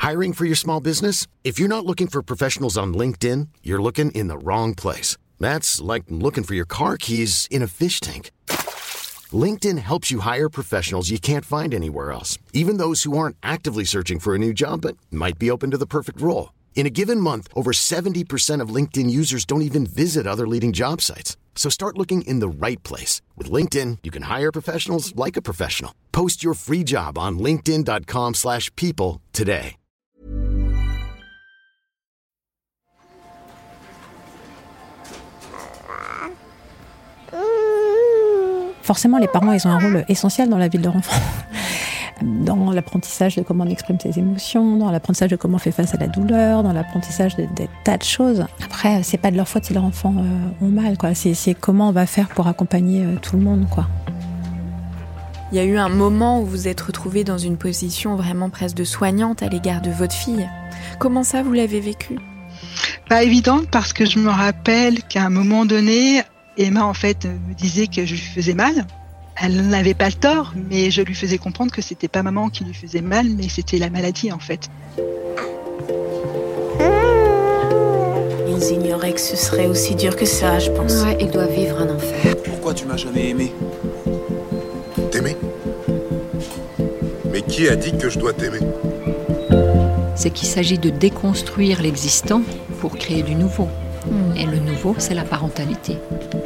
Hiring for your small business? If you're not looking for professionals on LinkedIn, you're looking in the wrong place. That's like looking for your car keys in a fish tank. LinkedIn helps you hire professionals you can't find anywhere else, even those who aren't actively searching for a new job but might be open to the perfect role. In a given month, over 70% of LinkedIn users don't even visit other leading job sites. So start looking in the right place. With LinkedIn, you can hire professionals like a professional. Post your free job on linkedin.com/people today. Forcément, les parents, ils ont un rôle essentiel dans la vie de leur enfant. Dans l'apprentissage de comment on exprime ses émotions, dans l'apprentissage de comment on fait face à la douleur, dans l'apprentissage des tas de choses. Après, c'est pas de leur faute si leurs enfants ont mal, quoi. C'est comment on va faire pour accompagner tout le monde, quoi. Il y a eu un moment où vous vous êtes retrouvée dans une position vraiment presque de soignante à l'égard de votre fille. Comment ça, vous l'avez vécu ? Pas évident, parce que je me rappelle qu'à un moment donné, Emma, en fait, me disait que je lui faisais mal. Elle n'avait pas le tort, mais je lui faisais comprendre que c'était pas maman qui lui faisait mal, mais c'était la maladie, en fait. Ils ignoraient que ce serait aussi dur que ça, je pense. Ouais, ils doivent vivre un enfer. Pourquoi tu m'as jamais aimé ? T'aimer ? Mais qui a dit que je dois t'aimer ? C'est qu'il s'agit de déconstruire l'existant pour créer du nouveau. Et le nouveau, c'est la parentalité.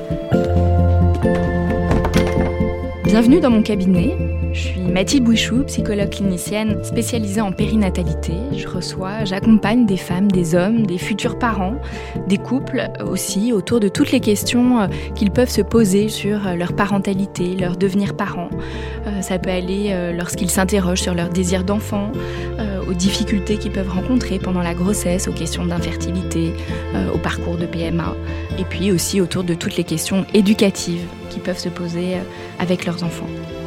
Bienvenue dans mon cabinet. Je suis Mathilde Bouichou, psychologue clinicienne spécialisée en périnatalité. J'accompagne des femmes, des hommes, des futurs parents, des couples aussi, autour de toutes les questions qu'ils peuvent se poser sur leur parentalité, leur devenir parent. Ça peut aller lorsqu'ils s'interrogent sur leur désir d'enfant, aux difficultés qu'ils peuvent rencontrer pendant la grossesse, aux questions d'infertilité, au parcours de PMA, et puis aussi autour de toutes les questions éducatives qui peuvent se poser avec leurs enfants.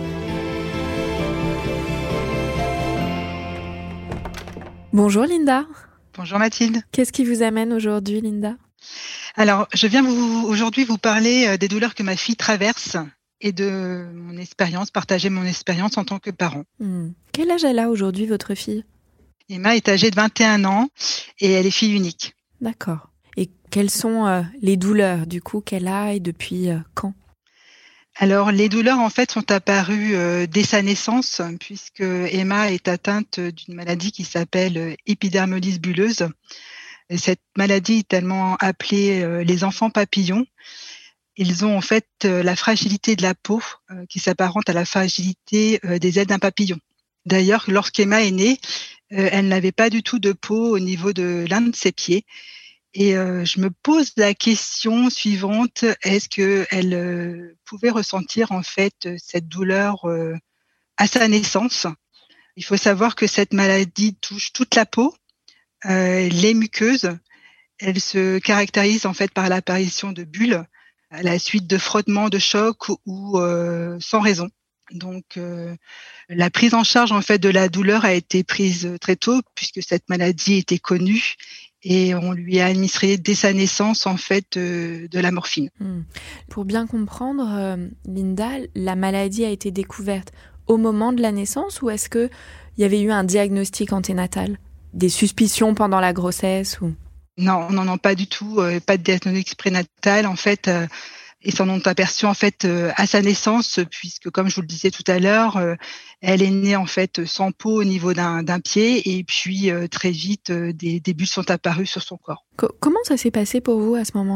Bonjour Linda. Bonjour Mathilde. Qu'est-ce qui vous amène aujourd'hui, Linda ? Alors, je viens aujourd'hui vous parler des douleurs que ma fille traverse et de mon expérience, partager mon expérience en tant que parent. Quel âge elle a aujourd'hui, votre fille ? Emma est âgée de 21 ans et elle est fille unique. D'accord. Et quelles sont les douleurs, du coup, qu'elle a et depuis quand ? Alors, les douleurs, en fait, sont apparues dès sa naissance, puisque Emma est atteinte d'une maladie qui s'appelle épidermolyse bulleuse. Et cette maladie est tellement appelée les enfants papillons. Ils ont en fait la fragilité de la peau qui s'apparente à la fragilité des ailes d'un papillon. D'ailleurs, lorsqu'Emma est née, elle n'avait pas du tout de peau au niveau de l'un de ses pieds. Et je me pose la question suivante, est-ce qu'elle pouvait ressentir en fait cette douleur à sa naissance ? Il faut savoir que cette maladie touche toute la peau, les muqueuses. Elle se caractérise en fait par l'apparition de bulles à la suite de frottements, de chocs ou sans raison. Donc, la prise en charge en fait de la douleur a été prise très tôt puisque cette maladie était connue. Et on lui a administré dès sa naissance en fait de la morphine. Pour bien comprendre, Linda, la maladie a été découverte au moment de la naissance ou est-ce qu'il y avait eu un diagnostic anténatal ? Des suspicions pendant la grossesse ou... Non, pas du tout. Pas de diagnostic prénatal en fait. Ils s'en ont aperçu en fait à sa naissance, puisque comme je vous le disais tout à l'heure, elle est née en fait sans peau au niveau d'un pied, et puis très vite des bulles sont apparues sur son corps. Comment ça s'est passé pour vous à ce moment-là ?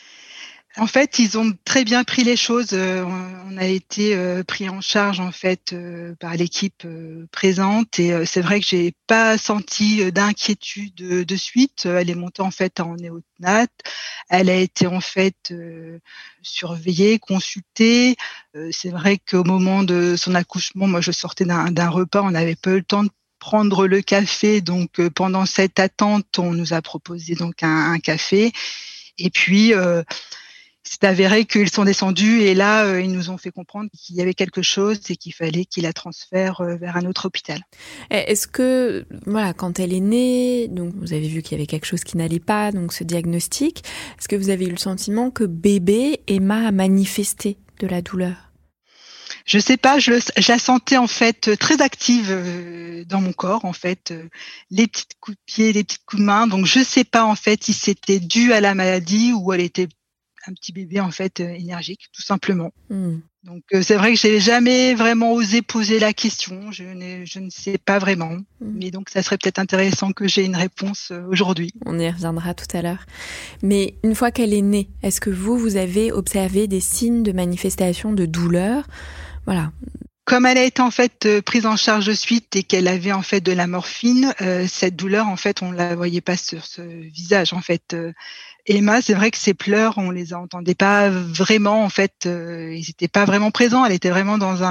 En fait, ils ont très bien pris les choses. On a été pris en charge en fait par l'équipe présente, et c'est vrai que j'ai pas senti d'inquiétude de suite. Elle est montée en fait en néonat. Elle a été en fait surveillée, consultée. C'est vrai qu'au moment de son accouchement, moi je sortais d'un repas, on n'avait pas eu le temps de prendre le café. Donc pendant cette attente, on nous a proposé donc un café. Et puis c'est avéré qu'ils sont descendus et là, ils nous ont fait comprendre qu'il y avait quelque chose et qu'il fallait qu'ils la transfèrent vers un autre hôpital. Est-ce que, voilà, quand elle est née, donc vous avez vu qu'il y avait quelque chose qui n'allait pas, donc ce diagnostic, est-ce que vous avez eu le sentiment que bébé, Emma, a manifesté de la douleur ? Je sais pas, je la sentais en fait très active dans mon corps en fait, les petits coups de pied, les petits coups de main. Donc je sais pas en fait si c'était dû à la maladie ou elle était un petit bébé en fait énergique, tout simplement. Donc c'est vrai que j'ai jamais vraiment osé poser la question. Je ne sais pas vraiment. Mais donc ça serait peut-être intéressant que j'ai une réponse aujourd'hui. On y reviendra tout à l'heure. Mais une fois qu'elle est née, est-ce que vous avez observé des signes de manifestation de douleur ? Voilà. Comme elle a été en fait prise en charge de suite et qu'elle avait en fait de la morphine, cette douleur en fait on la voyait pas sur ce visage en fait. Emma, c'est vrai que ses pleurs, on les entendait pas vraiment en fait, ils étaient pas vraiment présents. Elle était vraiment dans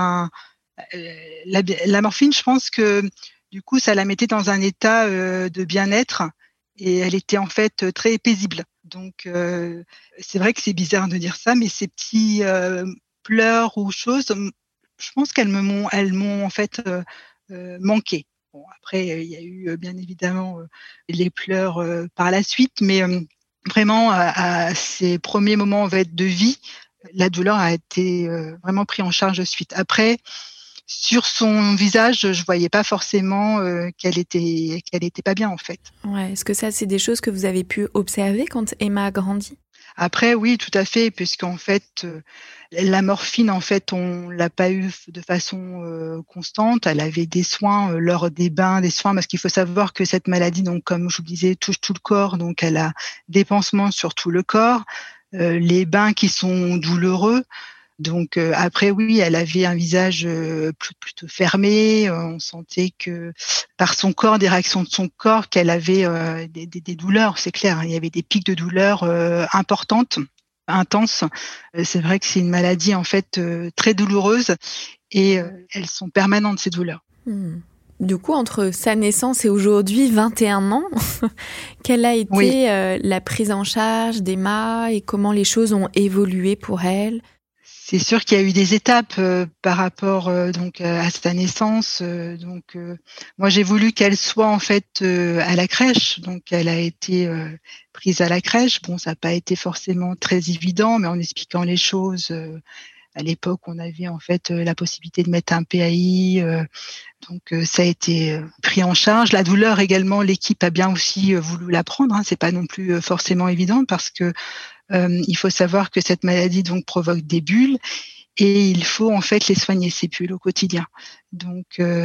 la morphine. Je pense que du coup ça la mettait dans un état de bien-être et elle était en fait très paisible. Donc c'est vrai que c'est bizarre de dire ça, mais ces petits pleurs ou choses, je pense qu'elles m'ont en fait manqué. Bon, après, il y a eu bien évidemment les pleurs par la suite, mais vraiment à ces premiers moments en fait, de vie, la douleur a été vraiment prise en charge de suite. Après, sur son visage, je voyais pas forcément qu'elle était pas bien en fait. Ouais. Est-ce que ça, c'est des choses que vous avez pu observer quand Emma a grandi ? Après, oui, tout à fait, puisqu'en fait, la morphine, en fait, on l'a pas eu de façon constante. Elle avait des soins lors des bains, des soins, parce qu'il faut savoir que cette maladie, donc comme je vous le disais, touche tout le corps, donc elle a des pansements sur tout le corps, les bains qui sont douloureux. Donc après, oui, elle avait un visage plutôt fermé. On sentait que par son corps, des réactions de son corps, qu'elle avait des douleurs, c'est clair. Hein, il y avait des pics de douleur importantes, intenses. C'est vrai que c'est une maladie en fait très douloureuse et elles sont permanentes ces douleurs. Du coup, entre sa naissance et aujourd'hui, 21 ans, quelle a été la prise en charge d'Emma et comment les choses ont évolué pour elle ? C'est sûr qu'il y a eu des étapes par rapport donc à sa naissance. Moi, j'ai voulu qu'elle soit en fait à la crèche. Donc, elle a été prise à la crèche. Bon, ça n'a pas été forcément très évident, mais en expliquant les choses. À l'époque, on avait en fait la possibilité de mettre un PAI. Donc, ça a été pris en charge. La douleur également, l'équipe a bien aussi voulu la prendre. Hein. C'est pas non plus forcément évident parce que il faut savoir que cette maladie donc provoque des bulles et il faut en fait les soigner ces bulles au quotidien. Donc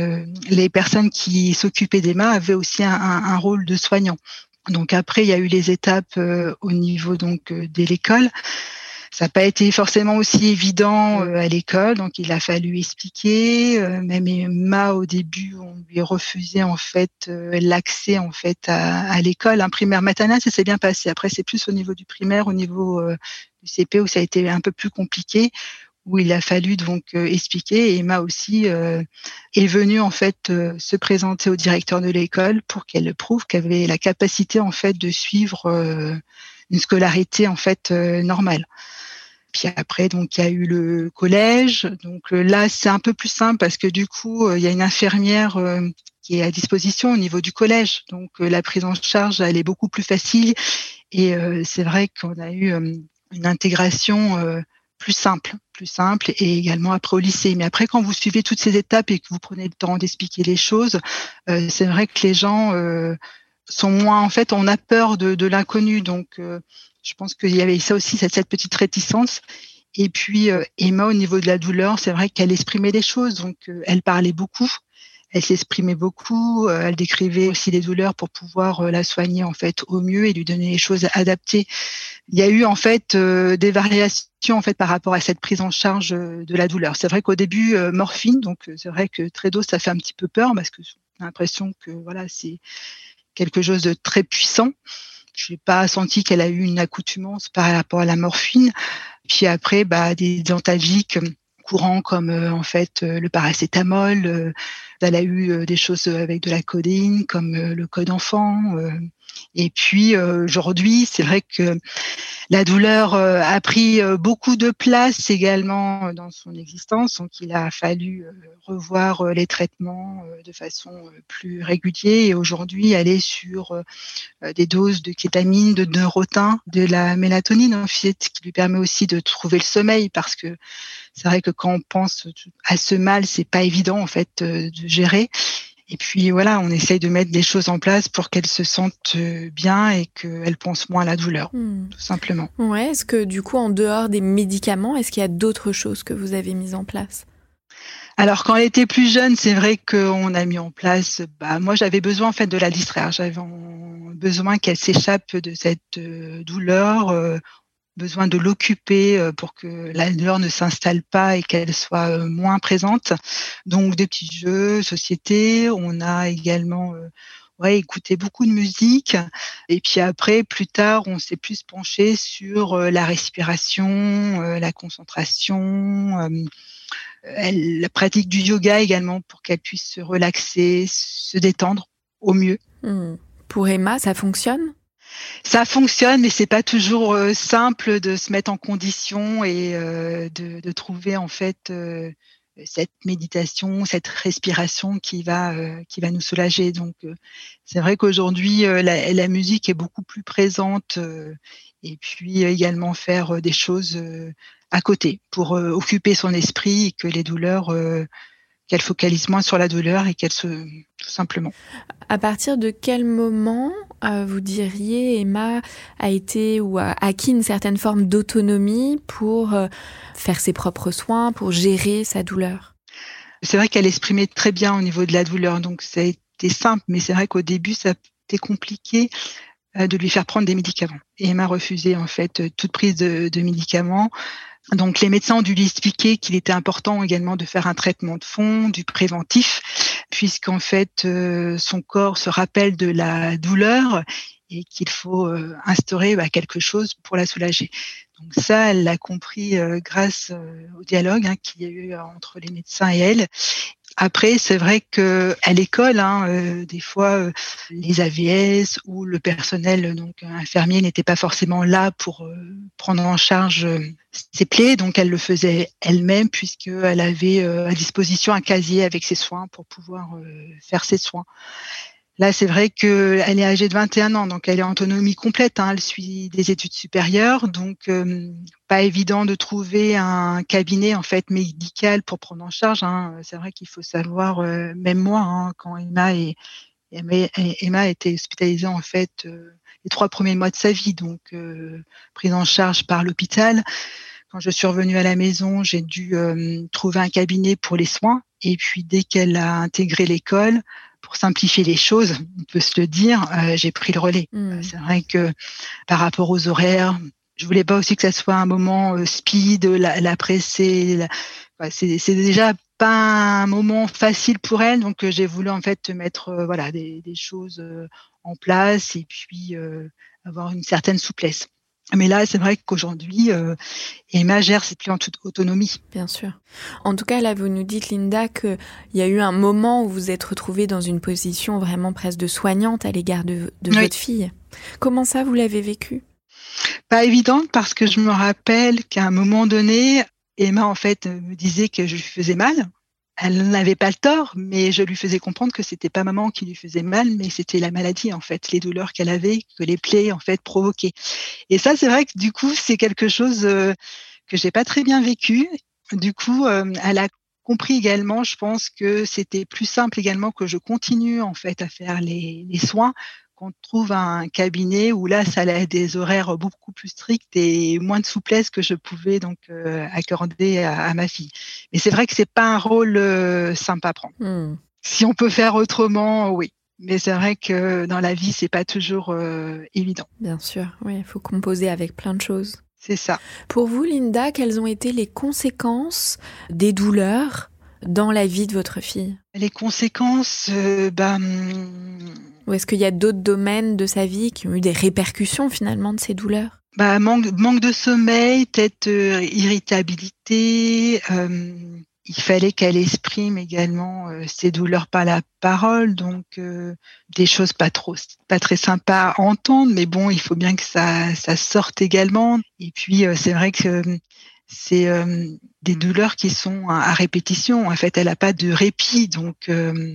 les personnes qui s'occupaient d'Emma avaient aussi un rôle de soignant. Donc après il y a eu les étapes au niveau donc de l'école. Ça n'a pas été forcément aussi évident à l'école, donc il a fallu expliquer. Même Emma, au début, on lui refusait en fait l'accès en fait à l'école. Un primaire maternelle, ça s'est bien passé. Après, c'est plus au niveau du primaire, au niveau du CP où ça a été un peu plus compliqué, où il a fallu donc expliquer. Et Emma aussi est venue en fait se présenter au directeur de l'école pour qu'elle prouve qu'elle avait la capacité en fait de suivre une scolarité en fait normale. Puis après, donc il y a eu le collège. Donc là, c'est un peu plus simple parce que du coup, il y a une infirmière qui est à disposition au niveau du collège. Donc la prise en charge, elle est beaucoup plus facile. Et c'est vrai qu'on a eu une intégration plus simple et également après au lycée. Mais après, quand vous suivez toutes ces étapes et que vous prenez le temps d'expliquer les choses, c'est vrai que les gens sont moins, en fait, on a peur de l'inconnu. Donc je pense qu'il y avait ça aussi, cette petite réticence. Et puis, Emma, au niveau de la douleur, c'est vrai qu'elle exprimait les choses. Donc, elle parlait beaucoup, elle s'exprimait beaucoup, elle décrivait aussi les douleurs pour pouvoir la soigner, en fait, au mieux et lui donner les choses adaptées. Il y a eu, en fait, des variations, en fait, par rapport à cette prise en charge de la douleur. C'est vrai qu'au début, morphine, donc c'est vrai que très tôt, ça fait un petit peu peur parce que j'ai l'impression que, voilà, c'est quelque chose de très puissant. Je n'ai pas senti qu'elle a eu une accoutumance par rapport à la morphine. Puis après, des antalgiques courants comme en fait le paracétamol. Elle a eu des choses avec de la codéine comme le code enfant. Et puis aujourd'hui, c'est vrai que la douleur a pris beaucoup de place également dans son existence, donc il a fallu revoir les traitements de façon plus régulière et aujourd'hui aller sur des doses de kétamine, de neurotin, de la mélatonine en fait, qui lui permet aussi de trouver le sommeil parce que c'est vrai que quand on pense à ce mal, c'est pas évident en fait de gérer. Et puis voilà, on essaye de mettre des choses en place pour qu'elle se sente bien et qu'elle pense moins à la douleur, tout simplement. Ouais, est-ce que du coup, en dehors des médicaments, est-ce qu'il y a d'autres choses que vous avez mises en place ? Alors quand elle était plus jeune, c'est vrai qu'on a mis en place, moi j'avais besoin en fait de la distraire, j'avais besoin qu'elle s'échappe de cette douleur, besoin de l'occuper pour que la douleur ne s'installe pas et qu'elle soit moins présente. Donc des petits jeux, société. On a également écouté beaucoup de musique. Et puis après, plus tard, on s'est plus penché sur la respiration, la concentration. La pratique du yoga également pour qu'elle puisse se relaxer, se détendre au mieux. Pour Emma, ça fonctionne ? Ça fonctionne, mais c'est pas toujours simple de se mettre en condition et de trouver en fait cette méditation, cette respiration qui va nous soulager. Donc c'est vrai qu'aujourd'hui la musique est beaucoup plus présente et puis également faire des choses à côté pour occuper son esprit et que les douleurs qu'elle focalise moins sur la douleur et tout simplement. À partir de quel moment vous diriez Emma a été ou a acquis une certaine forme d'autonomie pour faire ses propres soins, pour gérer sa douleur ? C'est vrai qu'elle exprimait très bien au niveau de la douleur, donc ça a été simple, mais c'est vrai qu'au début, ça a été compliqué de lui faire prendre des médicaments. Et Emma refusait en fait toute prise de médicaments. Donc les médecins ont dû lui expliquer qu'il était important également de faire un traitement de fond, du préventif, puisqu'en fait son corps se rappelle de la douleur et qu'il faut instaurer quelque chose pour la soulager. Donc ça, elle l'a compris grâce au dialogue qu'il y a eu entre les médecins et elle. Après, c'est vrai que à l'école, des fois, les AVS ou le personnel donc infirmier n'était pas forcément là pour prendre en charge ses plaies, donc elle le faisait elle-même puisqu'elle avait à disposition un casier avec ses soins pour pouvoir faire ses soins. Là, c'est vrai qu'elle est âgée de 21 ans, donc elle est en autonomie complète. Elle suit des études supérieures, donc pas évident de trouver un cabinet en fait médical pour prendre en charge. C'est vrai qu'il faut savoir, même moi, quand Emma était hospitalisée en fait les 3 premiers mois de sa vie, donc prise en charge par l'hôpital. Quand je suis revenue à la maison, j'ai dû trouver un cabinet pour les soins. Et puis dès qu'elle a intégré l'école, pour simplifier les choses, on peut se le dire, j'ai pris le relais. C'est vrai que par rapport aux horaires, je voulais pas aussi que ça soit un moment speed, la presser. C'est déjà pas un moment facile pour elle, donc j'ai voulu en fait mettre des choses en place et puis avoir une certaine souplesse. Mais là, c'est vrai qu'aujourd'hui, Emma gère ses plaies en toute autonomie. Bien sûr. En tout cas, là, vous nous dites, Linda, qu'il y a eu un moment où vous vous êtes retrouvée dans une position vraiment presque de soignante à l'égard de votre fille. Comment ça, vous l'avez vécu ? Pas évidente, parce que je me rappelle qu'à un moment donné, Emma, en fait, me disait que je lui faisais mal. Elle n'avait pas le tort, mais je lui faisais comprendre que c'était pas maman qui lui faisait mal, mais c'était la maladie, en fait, les douleurs qu'elle avait, que les plaies, en fait, provoquaient. Et ça, c'est vrai que, du coup, c'est quelque chose que j'ai pas très bien vécu. Du coup, elle a compris également, je pense que c'était plus simple également que je continue, en fait, à faire les soins, qu'on trouve un cabinet où là, ça a des horaires beaucoup plus stricts et moins de souplesse que je pouvais donc accorder à ma fille. Mais c'est vrai que c'est pas un rôle simple à prendre. Si on peut faire autrement, oui. Mais c'est vrai que dans la vie, c'est pas toujours évident. Bien sûr, oui, il faut composer avec plein de choses. C'est ça. Pour vous, Linda, quelles ont été les conséquences des douleurs dans la vie de votre fille ? Les conséquences, Ou est-ce qu'il y a d'autres domaines de sa vie qui ont eu des répercussions finalement de ces douleurs ? Manque de sommeil, peut-être irritabilité, il fallait qu'elle exprime également ses douleurs par la parole, donc des choses pas très sympas à entendre, mais bon, il faut bien que ça sorte également. Et puis c'est vrai que c'est des douleurs qui sont à répétition. En fait, elle a pas de répit, donc.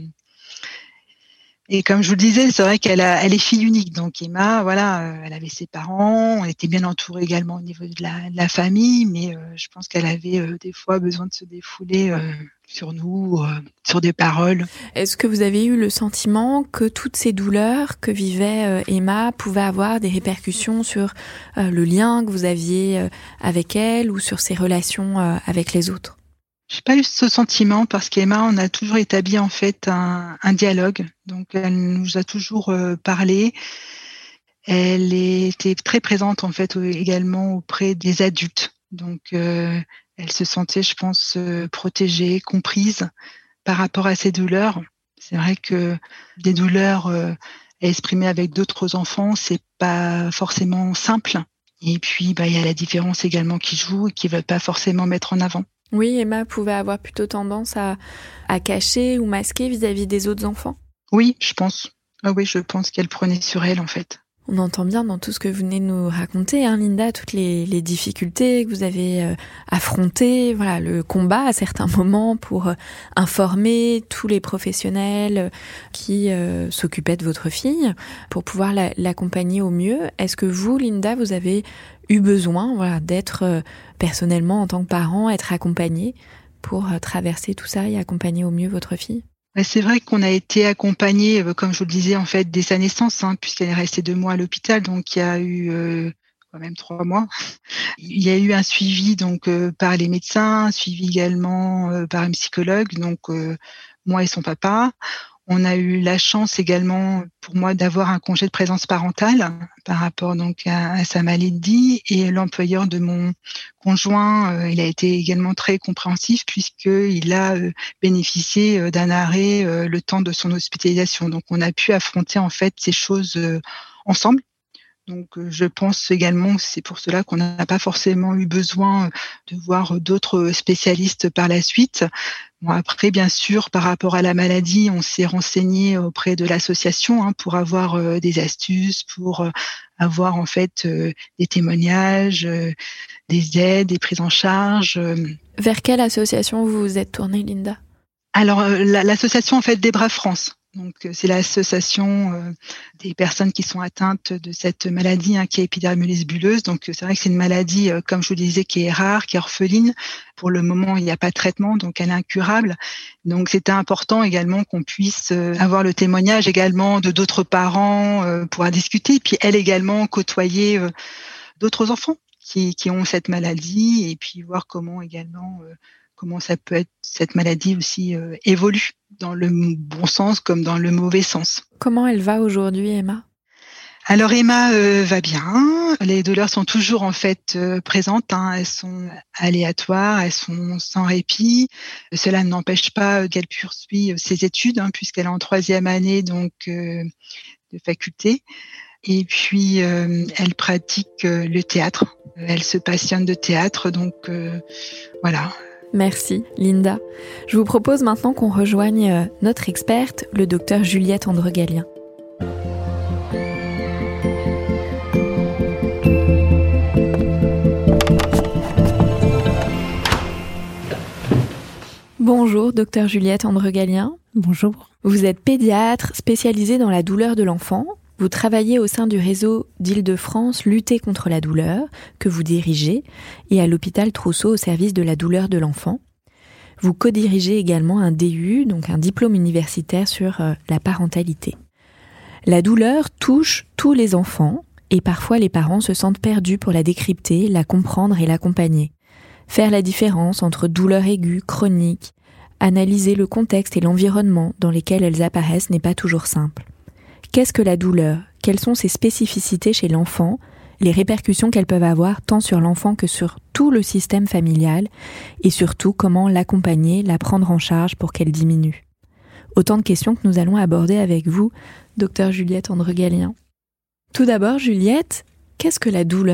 Et comme je vous le disais, c'est vrai elle est fille unique. Donc Emma, voilà, elle avait ses parents, elle était bien entourée également au niveau de la famille, mais je pense qu'elle avait des fois besoin de se défouler sur nous, sur des paroles. Est-ce que vous avez eu le sentiment que toutes ces douleurs que vivait Emma pouvaient avoir des répercussions sur le lien que vous aviez avec elle ou sur ses relations avec les autres ? J'ai pas eu ce sentiment parce qu'Emma, on a toujours établi en fait un dialogue. Donc elle nous a toujours parlé. Elle était très présente en fait également auprès des adultes. Donc elle se sentait, je pense, protégée, comprise par rapport à ses douleurs. C'est vrai que des douleurs exprimées avec d'autres enfants, c'est pas forcément simple. Et puis il y a la différence également qui joue et qui ne veut pas forcément mettre en avant. Oui, Emma pouvait avoir plutôt tendance à cacher ou masquer vis-à-vis des autres enfants. Oui, je pense. Ah oui, je pense qu'elle prenait sur elle, en fait. On entend bien dans tout ce que vous venez de nous raconter, Linda, toutes les difficultés que vous avez affrontées, voilà, le combat à certains moments pour informer tous les professionnels qui s'occupaient de votre fille, pour pouvoir l'accompagner au mieux. Est-ce que vous, Linda, vous avez eu besoin d'être personnellement, en tant que parent, être accompagnée pour traverser tout ça et accompagner au mieux votre fille ? C'est vrai qu'on a été accompagnés, comme je vous le disais, en fait, dès sa naissance, puisqu'elle est restée 2 mois à l'hôpital, donc il y a eu quand même 3 mois. Il y a eu un suivi donc par les médecins, un suivi également par un psychologue, donc moi et son papa. On a eu la chance également pour moi d'avoir un congé de présence parentale par rapport donc à sa maladie, et l'employeur de mon conjoint, il a été également très compréhensif puisqu'il a bénéficié d'un arrêt le temps de son hospitalisation. Donc on a pu affronter en fait ces choses ensemble. Donc je pense également que c'est pour cela qu'on n'a pas forcément eu besoin de voir d'autres spécialistes par la suite. Bon, après, bien sûr, par rapport à la maladie, on s'est renseigné auprès de l'association pour avoir des astuces, pour avoir en fait des témoignages, des aides, des prises en charge. Vers quelle association vous vous êtes tournée, Linda ? Alors l'association en fait des Braves France. Donc c'est l'association des personnes qui sont atteintes de cette maladie qui est épidermolyse bulleuse. Donc c'est vrai que c'est une maladie, comme je vous le disais, qui est rare, qui est orpheline. Pour le moment, il n'y a pas de traitement, donc elle est incurable. Donc c'était important également qu'on puisse avoir le témoignage également de d'autres parents pour en discuter. Puis elle également côtoyer d'autres enfants qui ont cette maladie, et puis voir comment également comment ça peut être, cette maladie aussi évolue dans le bon sens comme dans le mauvais sens. Comment elle va aujourd'hui, Emma ? Alors Emma va bien. Les douleurs sont toujours en fait présentes. Elles sont aléatoires, elles sont sans répit. Cela n'empêche pas qu'elle poursuit ses études puisqu'elle est en 3e année donc de faculté. Et puis elle pratique le théâtre. Elle se passionne de théâtre, donc voilà. Merci, Linda. Je vous propose maintenant qu'on rejoigne notre experte, le docteur Juliette Andregalien. Bonjour, docteur Juliette Andregalien. Bonjour. Vous êtes pédiatre spécialisée dans la douleur de l'enfant. Vous travaillez au sein du réseau d'Île-de-France Lutter contre la douleur, que vous dirigez, et à l'hôpital Trousseau au service de la douleur de l'enfant. Vous co-dirigez également un DU, donc un diplôme universitaire sur la parentalité. La douleur touche tous les enfants, et parfois les parents se sentent perdus pour la décrypter, la comprendre et l'accompagner. Faire la différence entre douleur aiguë, chronique, analyser le contexte et l'environnement dans lesquels elles apparaissent n'est pas toujours simple. Qu'est-ce que la douleur ? Quelles sont ses spécificités chez l'enfant ? Les répercussions qu'elles peuvent avoir tant sur l'enfant que sur tout le système familial, et surtout comment l'accompagner, la prendre en charge pour qu'elle diminue. Autant de questions que nous allons aborder avec vous, docteur Juliette Andregalien. Tout d'abord, Juliette, qu'est-ce que la douleur ?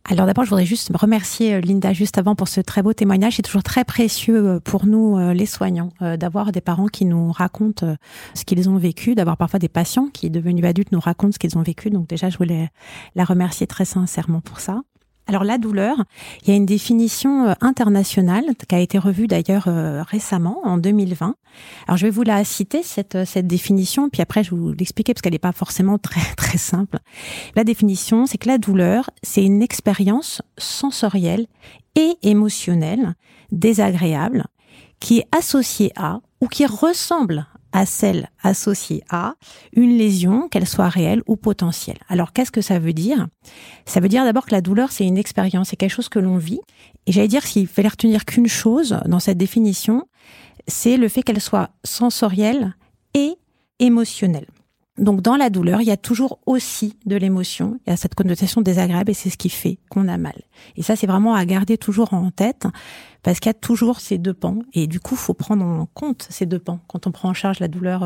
Alors d'abord, je voudrais juste remercier Linda juste avant pour ce très beau témoignage. C'est toujours très précieux pour nous, les soignants, d'avoir des parents qui nous racontent ce qu'ils ont vécu, d'avoir parfois des patients qui, devenus adultes, nous racontent ce qu'ils ont vécu. Donc déjà, je voulais la remercier très sincèrement pour ça. Alors la douleur, il y a une définition internationale qui a été revue d'ailleurs récemment, en 2020. Alors je vais vous la citer, cette définition, puis après je vais vous l'expliquer parce qu'elle n'est pas forcément très très simple. La définition, c'est que la douleur, c'est une expérience sensorielle et émotionnelle désagréable qui est associée à ou qui ressemble à celle associée à une lésion, qu'elle soit réelle ou potentielle. Alors, qu'est-ce que ça veut dire ? Ça veut dire d'abord que la douleur, c'est une expérience, c'est quelque chose que l'on vit. Et j'allais dire, s'il fallait retenir qu'une chose dans cette définition, c'est le fait qu'elle soit sensorielle et émotionnelle. Donc, dans la douleur, il y a toujours aussi de l'émotion, il y a cette connotation désagréable et c'est ce qui fait qu'on a mal. Et ça, c'est vraiment à garder toujours en tête parce qu'il y a toujours ces deux pans et du coup, il faut prendre en compte ces deux pans quand on prend en charge la douleur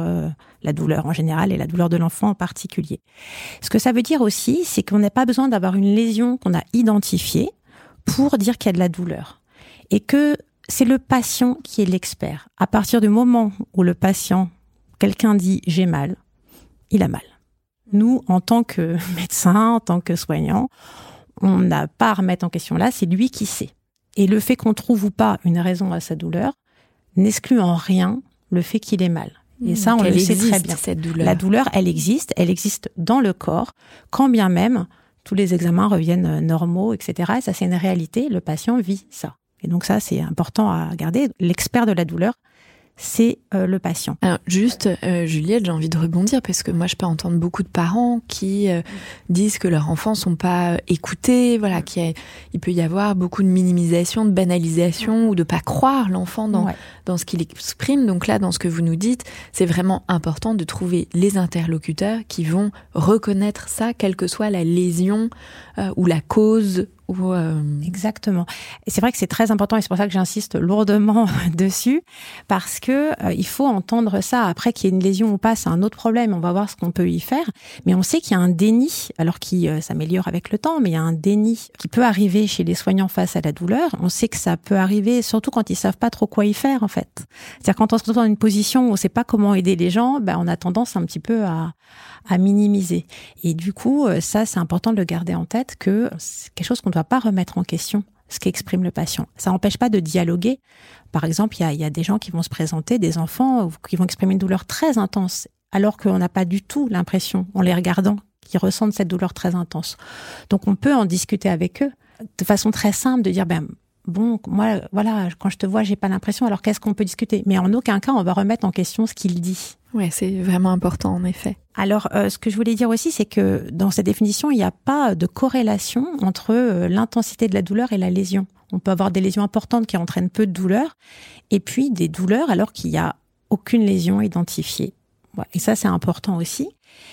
en général et la douleur de l'enfant en particulier. Ce que ça veut dire aussi, c'est qu'on n'a pas besoin d'avoir une lésion qu'on a identifiée pour dire qu'il y a de la douleur et que c'est le patient qui est l'expert. À partir du moment où le patient, quelqu'un dit « j'ai mal », il a mal. Nous, en tant que médecin, en tant que soignant, on n'a pas à remettre en question là, c'est lui qui sait. Et le fait qu'on trouve ou pas une raison à sa douleur n'exclut en rien le fait qu'il ait mal. Et ça, on le sait très bien. Cette douleur. La douleur, elle existe dans le corps, quand bien même tous les examens reviennent normaux, etc. Et ça, c'est une réalité, le patient vit ça. Et donc ça, c'est important à garder. L'expert de la douleur, c'est le patient. Alors juste, Juliette, j'ai envie de rebondir parce que moi, je peux entendre beaucoup de parents qui disent que leurs enfants sont pas écoutés, voilà, il peut y avoir beaucoup de minimisation, de banalisation ou de pas croire l'enfant dans ce qu'il exprime. Donc là, dans ce que vous nous dites, c'est vraiment important de trouver les interlocuteurs qui vont reconnaître ça, quelle que soit la lésion ou la cause. Exactement. Et c'est vrai que c'est très important et c'est pour ça que j'insiste lourdement dessus parce que il faut entendre ça. Après qu'il y ait une lésion ou pas, c'est un autre problème. On va voir ce qu'on peut y faire. Mais on sait qu'il y a un déni, alors qui s'améliore avec le temps, mais il y a un déni qui peut arriver chez les soignants face à la douleur. On sait que ça peut arriver surtout quand ils savent pas trop quoi y faire en fait. C'est-à-dire quand on se retrouve dans une position où on sait pas comment aider les gens, on a tendance un petit peu à minimiser. Et du coup, ça, c'est important de le garder en tête que c'est quelque chose qu'on ne doit pas remettre en question, ce qu'exprime le patient. Ça n'empêche pas de dialoguer. Par exemple, il y a des gens qui vont se présenter, des enfants qui vont exprimer une douleur très intense, alors qu'on n'a pas du tout l'impression, en les regardant, qu'ils ressentent cette douleur très intense. Donc, on peut en discuter avec eux de façon très simple, de dire, bon, moi, voilà, quand je te vois, j'ai pas l'impression, alors qu'est-ce qu'on peut discuter ? Mais en aucun cas, on va remettre en question ce qu'il dit. Ouais, c'est vraiment important, en effet. Alors, ce que je voulais dire aussi, c'est que dans cette définition, il n'y a pas de corrélation entre l'intensité de la douleur et la lésion. On peut avoir des lésions importantes qui entraînent peu de douleur, et puis des douleurs alors qu'il n'y a aucune lésion identifiée. Ouais, et ça, c'est important aussi.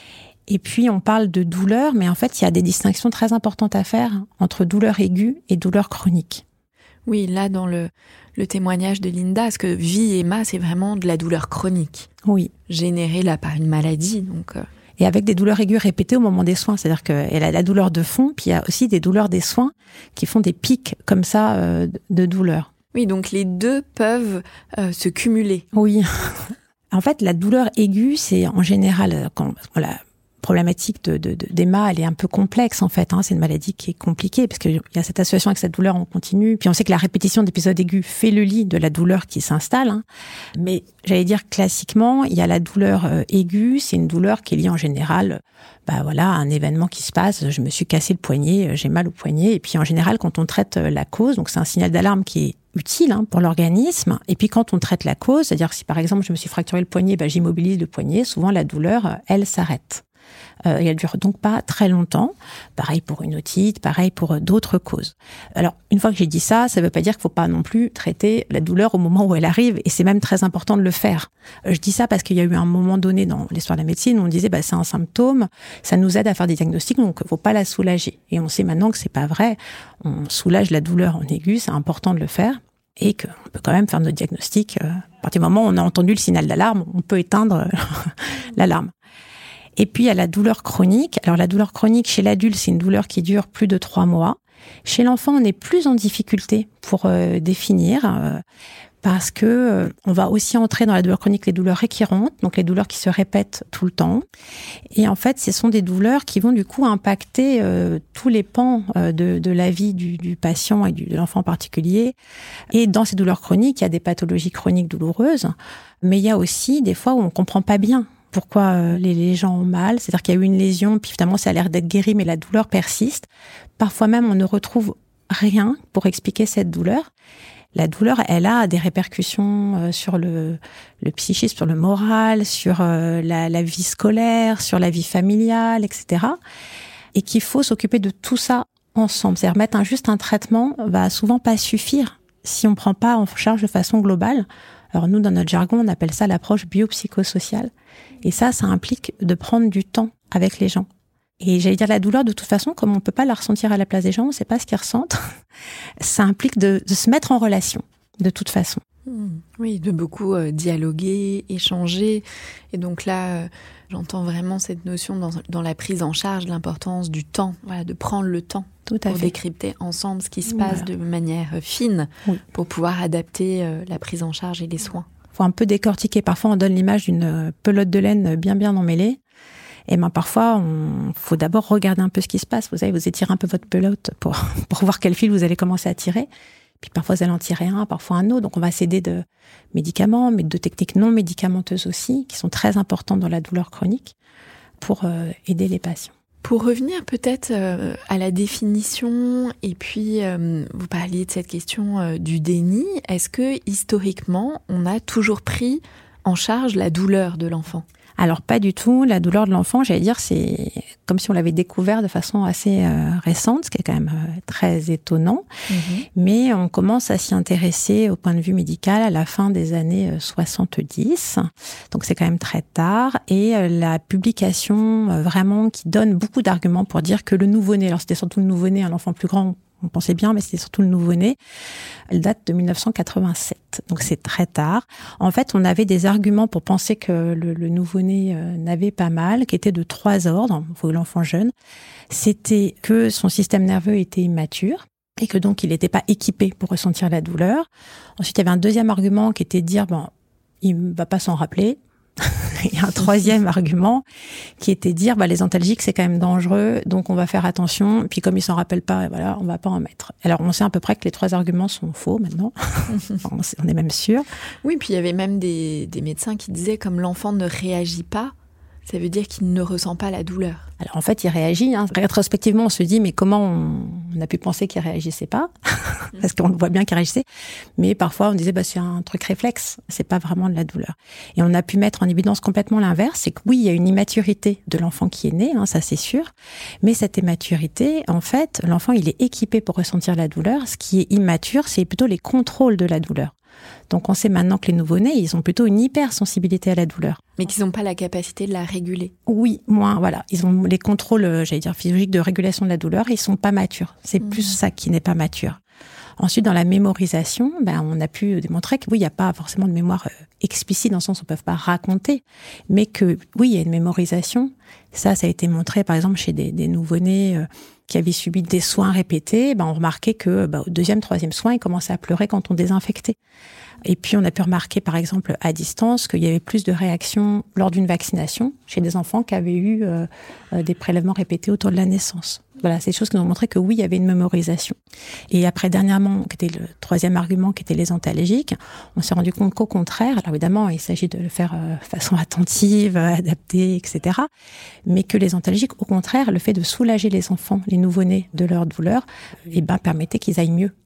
Et puis, on parle de douleur, mais en fait, il y a des distinctions très importantes à faire entre douleur aiguë et douleur chronique. Oui, là, dans le témoignage de Linda, ce que vit Emma, c'est vraiment de la douleur chronique. Oui. Générée là par une maladie, donc... Et avec des douleurs aiguës répétées au moment des soins. C'est-à-dire qu'elle a la douleur de fond, puis il y a aussi des douleurs des soins qui font des pics comme ça de douleur. Oui, donc les deux peuvent se cumuler. Oui. En fait, la douleur aiguë, c'est en général... la problématique d'Emma, elle est un peu complexe en fait. C'est une maladie qui est compliquée parce qu'il y a cette association avec cette douleur en continu. Puis on sait que la répétition d'épisodes aigus fait le lit de la douleur qui s'installe. Mais j'allais dire classiquement, il y a la douleur aiguë. C'est une douleur qui est liée en général, à un événement qui se passe. Je me suis cassé le poignet, j'ai mal au poignet. Et puis en général, quand on traite la cause, donc c'est un signal d'alarme qui est utile pour l'organisme. Et puis quand on traite la cause, c'est-à-dire si par exemple je me suis fracturé le poignet, j'immobilise le poignet. Souvent la douleur, elle s'arrête. Elle dure donc pas très longtemps. Pareil pour une otite, pareil pour d'autres causes. Alors, une fois que j'ai dit ça, ça veut pas dire qu'il faut pas non plus traiter la douleur au moment où elle arrive, et c'est même très important de le faire. Je dis ça parce qu'il y a eu un moment donné dans l'histoire de la médecine où on disait c'est un symptôme, ça nous aide à faire des diagnostics, donc faut pas la soulager. Et on sait maintenant que c'est pas vrai. On soulage la douleur en aigu, c'est important de le faire. Et qu'on peut quand même faire notre diagnostic. À partir du moment où on a entendu le signal d'alarme, on peut éteindre l'alarme. Et puis, il y a la douleur chronique. Alors, la douleur chronique, chez l'adulte, c'est une douleur qui dure plus de 3 mois. Chez l'enfant, on est plus en difficulté pour définir, parce que on va aussi entrer dans la douleur chronique les douleurs récurrentes, donc les douleurs qui se répètent tout le temps. Et en fait, ce sont des douleurs qui vont du coup impacter tous les pans de la vie du patient et de l'enfant en particulier. Et dans ces douleurs chroniques, il y a des pathologies chroniques douloureuses, mais il y a aussi des fois où on comprend pas bien pourquoi les gens ont mal. C'est-à-dire qu'il y a eu une lésion, puis finalement ça a l'air d'être guéri, mais la douleur persiste. Parfois même, on ne retrouve rien pour expliquer cette douleur. La douleur, elle a des répercussions sur le psychisme, sur le moral, sur la vie scolaire, sur la vie familiale, etc. Et qu'il faut s'occuper de tout ça ensemble. C'est-à-dire mettre juste un traitement va souvent pas suffire si on prend pas en charge de façon globale. Alors nous, dans notre jargon, on appelle ça l'approche biopsychosociale. Et ça implique de prendre du temps avec les gens. Et j'allais dire, la douleur, de toute façon, comme on peut pas la ressentir à la place des gens, on sait pas ce qu'ils ressentent, ça implique de se mettre en relation, de toute façon. Oui, de beaucoup dialoguer, échanger. Et donc là, j'entends vraiment cette notion dans la prise en charge, l'importance du temps, voilà, de prendre le temps pour décrypter ensemble ce qui se passe de manière fine, pour pouvoir adapter la prise en charge et les soins. Il faut un peu décortiquer. Parfois, on donne l'image d'une pelote de laine bien emmêlée. Et parfois, faut d'abord regarder un peu ce qui se passe. Vous savez, vous étirez un peu votre pelote pour voir quel fil vous allez commencer à tirer. Puis parfois, vous allez en tirer un, parfois un autre. Donc, on va s'aider de médicaments, mais de techniques non médicamenteuses aussi, qui sont très importantes dans la douleur chronique, pour aider les patients. Pour revenir peut-être à la définition, et puis vous parliez de cette question du déni, est-ce que historiquement, on a toujours pris en charge la douleur de l'enfant ? Alors pas du tout. La douleur de l'enfant, j'allais dire, c'est comme si on l'avait découvert de façon assez récente, ce qui est quand même très étonnant. Mais on commence à s'y intéresser au point de vue médical à la fin des années 70. Donc c'est quand même très tard. Et la publication vraiment qui donne beaucoup d'arguments pour dire que le nouveau-né, alors c'était surtout le nouveau-né, un enfant plus grand, on pensait bien, mais c'était surtout le nouveau-né. Elle date de 1987, donc c'est très tard. En fait, on avait des arguments pour penser que le nouveau-né n'avait pas mal, qui étaient de 3 ordres, pour l'enfant jeune. C'était que son système nerveux était immature, et que donc il n'était pas équipé pour ressentir la douleur. Ensuite, il y avait un deuxième argument qui était de dire, il ne va pas s'en rappeler. Et un troisième argument qui était de dire les antalgiques c'est quand même dangereux, donc on va faire attention, et puis comme ils s'en rappellent pas, on va pas en mettre. Alors on sait à peu près que les 3 arguments sont faux maintenant. On est même sûr. Oui, puis il y avait même des médecins qui disaient comme l'enfant ne réagit pas, ça veut dire qu'il ne ressent pas la douleur. Alors en fait, il réagit. Rétrospectivement, on se dit, mais comment on a pu penser qu'il réagissait pas ? Parce qu'on voit bien qu'il réagissait. Mais parfois, on disait, c'est un truc réflexe. C'est pas vraiment de la douleur. Et on a pu mettre en évidence complètement l'inverse. C'est que oui, il y a une immaturité de l'enfant qui est né, ça c'est sûr. Mais cette immaturité, en fait, l'enfant, il est équipé pour ressentir la douleur. Ce qui est immature, c'est plutôt les contrôles de la douleur. Donc on sait maintenant que les nouveau-nés, ils ont plutôt une hypersensibilité à la douleur. Mais qu'ils n'ont pas la capacité de la réguler. Oui, moins, voilà. Ils ont les contrôles, physiologiques de régulation de la douleur, ils sont pas matures. C'est plus ça qui n'est pas mature. Ensuite, dans la mémorisation, on a pu démontrer que oui, il n'y a pas forcément de mémoire explicite, dans le sens où on ne peut pas raconter, mais que oui, il y a une mémorisation. Ça a été montré, par exemple, chez des nouveau-nés qui avaient subi des soins répétés. On remarquait que au 2e, 3e soin, ils commençaient à pleurer quand on désinfectait. Et puis, on a pu remarquer, par exemple, à distance, qu'il y avait plus de réactions lors d'une vaccination chez des enfants qui avaient eu des prélèvements répétés autour de la naissance. Voilà, c'est des choses qui nous ont montré que oui, il y avait une mémorisation. Et après, dernièrement, qui était le 3e argument, qui était les antalgiques, on s'est rendu compte qu'au contraire, alors évidemment, il s'agit de le faire de façon attentive, adaptée, etc. Mais que les antalgiques, au contraire, le fait de soulager les enfants, les nouveau-nés de leur douleur, permettait qu'ils aillent mieux.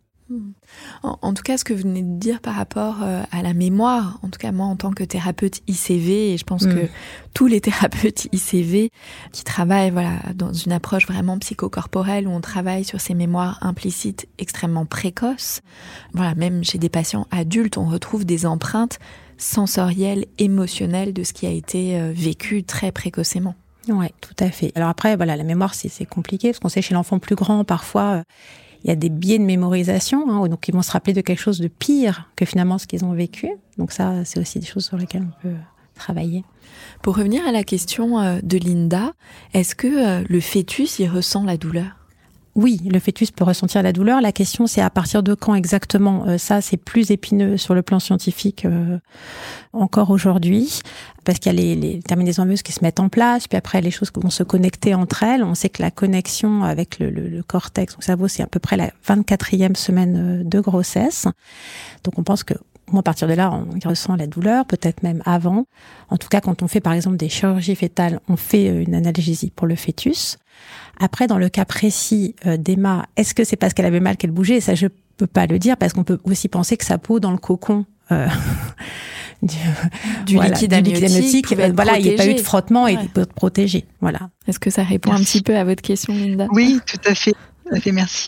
En tout cas, ce que vous venez de dire par rapport à la mémoire, en tout cas moi en tant que thérapeute ICV, et je pense que tous les thérapeutes ICV qui travaillent dans une approche vraiment psychocorporelle où on travaille sur ces mémoires implicites extrêmement précoces, même chez des patients adultes, on retrouve des empreintes sensorielles, émotionnelles de ce qui a été vécu très précocement. Oui, tout à fait. Alors après, la mémoire, c'est compliqué, parce qu'on sait chez l'enfant plus grand, parfois, il y a des biais de mémorisation, donc ils vont se rappeler de quelque chose de pire que finalement ce qu'ils ont vécu. Donc ça, c'est aussi des choses sur lesquelles on peut travailler. Pour revenir à la question de Linda, est-ce que le fœtus y ressent la douleur ? Oui, le fœtus peut ressentir la douleur. La question, c'est à partir de quand exactement. Ça, c'est plus épineux sur le plan scientifique encore aujourd'hui, parce qu'il y a les terminaisons nerveuses qui se mettent en place, puis après les choses qui vont se connecter entre elles. On sait que la connexion avec le cortex, donc cerveau, c'est à peu près la 24e semaine de grossesse. Donc on pense que à partir de là, on ressent la douleur, peut-être même avant. En tout cas, quand on fait par exemple des chirurgies fœtales, on fait une analgésie pour le fœtus. Après, dans le cas précis d'Emma, est-ce que c'est parce qu'elle avait mal qu'elle bougeait ? Ça, je peux pas le dire, parce qu'on peut aussi penser que sa peau dans le cocon du liquide amniotique, il n'y a pas eu de frottement et peut protéger. Voilà. Est-ce que ça répond un petit peu à votre question, Linda ? Oui, tout à fait, merci.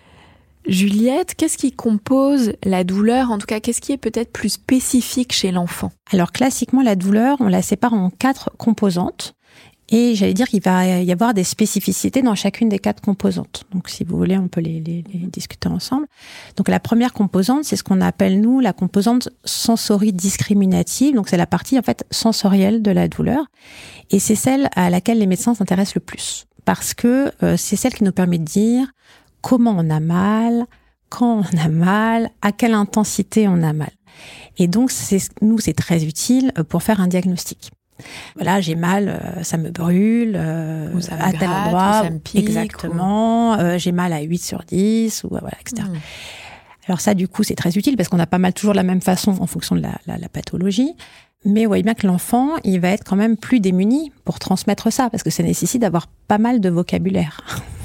Juliette, qu'est-ce qui compose la douleur ? En tout cas, qu'est-ce qui est peut-être plus spécifique chez l'enfant ? Alors, classiquement, la douleur, on la sépare en 4 composantes. Et j'allais dire qu'il va y avoir des spécificités dans chacune des 4 composantes. Donc, si vous voulez, on peut les discuter ensemble. Donc, la première composante, c'est ce qu'on appelle, nous, la composante sensoridiscriminative. Donc, c'est la partie, en fait, sensorielle de la douleur. Et c'est celle à laquelle les médecins s'intéressent le plus. Parce que c'est celle qui nous permet de dire comment on a mal, quand on a mal, à quelle intensité on a mal. Et donc, c'est très utile pour faire un diagnostic. Voilà, j'ai mal, ça me brûle, à tel endroit, ça me pique, exactement, j'ai mal à 8 sur 10, ou voilà, etc. Alors ça, du coup, c'est très utile parce qu'on n'a pas mal toujours de la même façon en fonction de la pathologie. Mais vous voyez bien que l'enfant, il va être quand même plus démuni pour transmettre ça, parce que ça nécessite d'avoir pas mal de vocabulaire.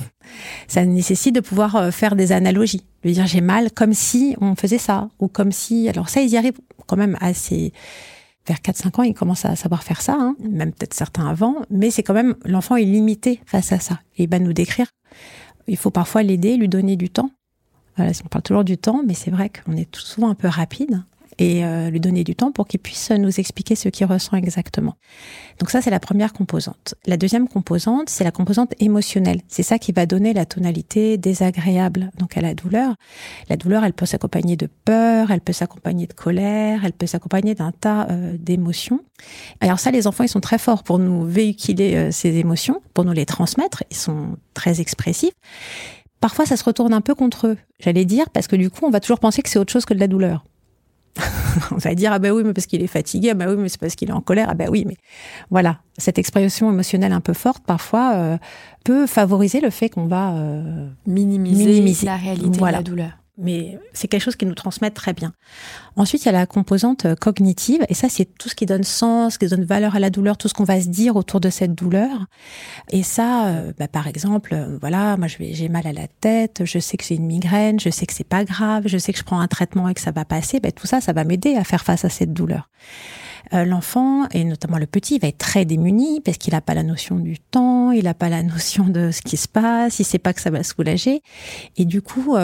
Ça nécessite de pouvoir faire des analogies, de dire j'ai mal comme si on faisait ça, ou comme si... Alors ça, ils y arrivent quand même assez... Vers 4-5 ans, ils commencent à savoir faire ça, hein, même peut-être certains avant, mais c'est quand même... L'enfant est limité face à ça. Et il va nous décrire. Il faut parfois l'aider, lui donner du temps. Voilà, on parle toujours du temps, mais c'est vrai qu'on est souvent un peu rapide. Et lui donner du temps pour qu'il puisse nous expliquer ce qu'il ressent exactement. Donc ça, c'est la première composante. La deuxième composante, c'est la composante émotionnelle. C'est ça qui va donner la tonalité désagréable donc à la douleur. La douleur, elle peut s'accompagner de peur, elle peut s'accompagner de colère, elle peut s'accompagner d'un tas d'émotions. Alors ça, les enfants, ils sont très forts pour nous véhiculer ces émotions, pour nous les transmettre. Ils sont très expressifs. Parfois, ça se retourne un peu contre eux, j'allais dire, parce que du coup, on va toujours penser que c'est autre chose que de la douleur. On va dire, ah ben oui, mais parce qu'il est fatigué, ah ben oui, mais c'est parce qu'il est en colère, ah ben oui, mais voilà. Cette expression émotionnelle un peu forte, parfois, peut favoriser le fait qu'on va minimiser la réalité de la douleur. Mais c'est quelque chose qui nous transmet très bien. Ensuite, il y a la composante cognitive, et ça, c'est tout ce qui donne sens, qui donne valeur à la douleur, tout ce qu'on va se dire autour de cette douleur. Et ça, par exemple, voilà, moi j'ai mal à la tête, je sais que j'ai une migraine, je sais que c'est pas grave, je sais que je prends un traitement et que ça va passer. Tout ça, ça va m'aider à faire face à cette douleur. L'enfant, et notamment le petit, va être très démuni parce qu'il n'a pas la notion du temps, il n'a pas la notion de ce qui se passe, il sait pas que ça va soulager. Et du coup,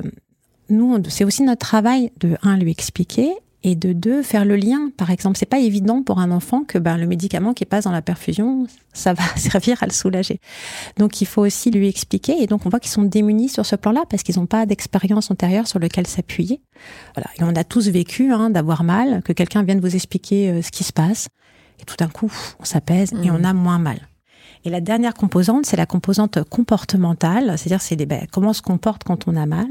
nous, c'est aussi notre travail de, 1, lui expliquer, et de 2, faire le lien. Par exemple, c'est pas évident pour un enfant que le médicament qui passe dans la perfusion, ça va servir à le soulager. Donc, il faut aussi lui expliquer. Et donc, on voit qu'ils sont démunis sur ce plan-là parce qu'ils n'ont pas d'expérience antérieure sur lequel s'appuyer. Voilà. Et on a tous vécu d'avoir mal, que quelqu'un vienne vous expliquer ce qui se passe. Et tout d'un coup, on s'apaise et on a moins mal. Et la dernière composante, c'est la composante comportementale. C'est-à-dire, c'est comment on se comporte quand on a mal.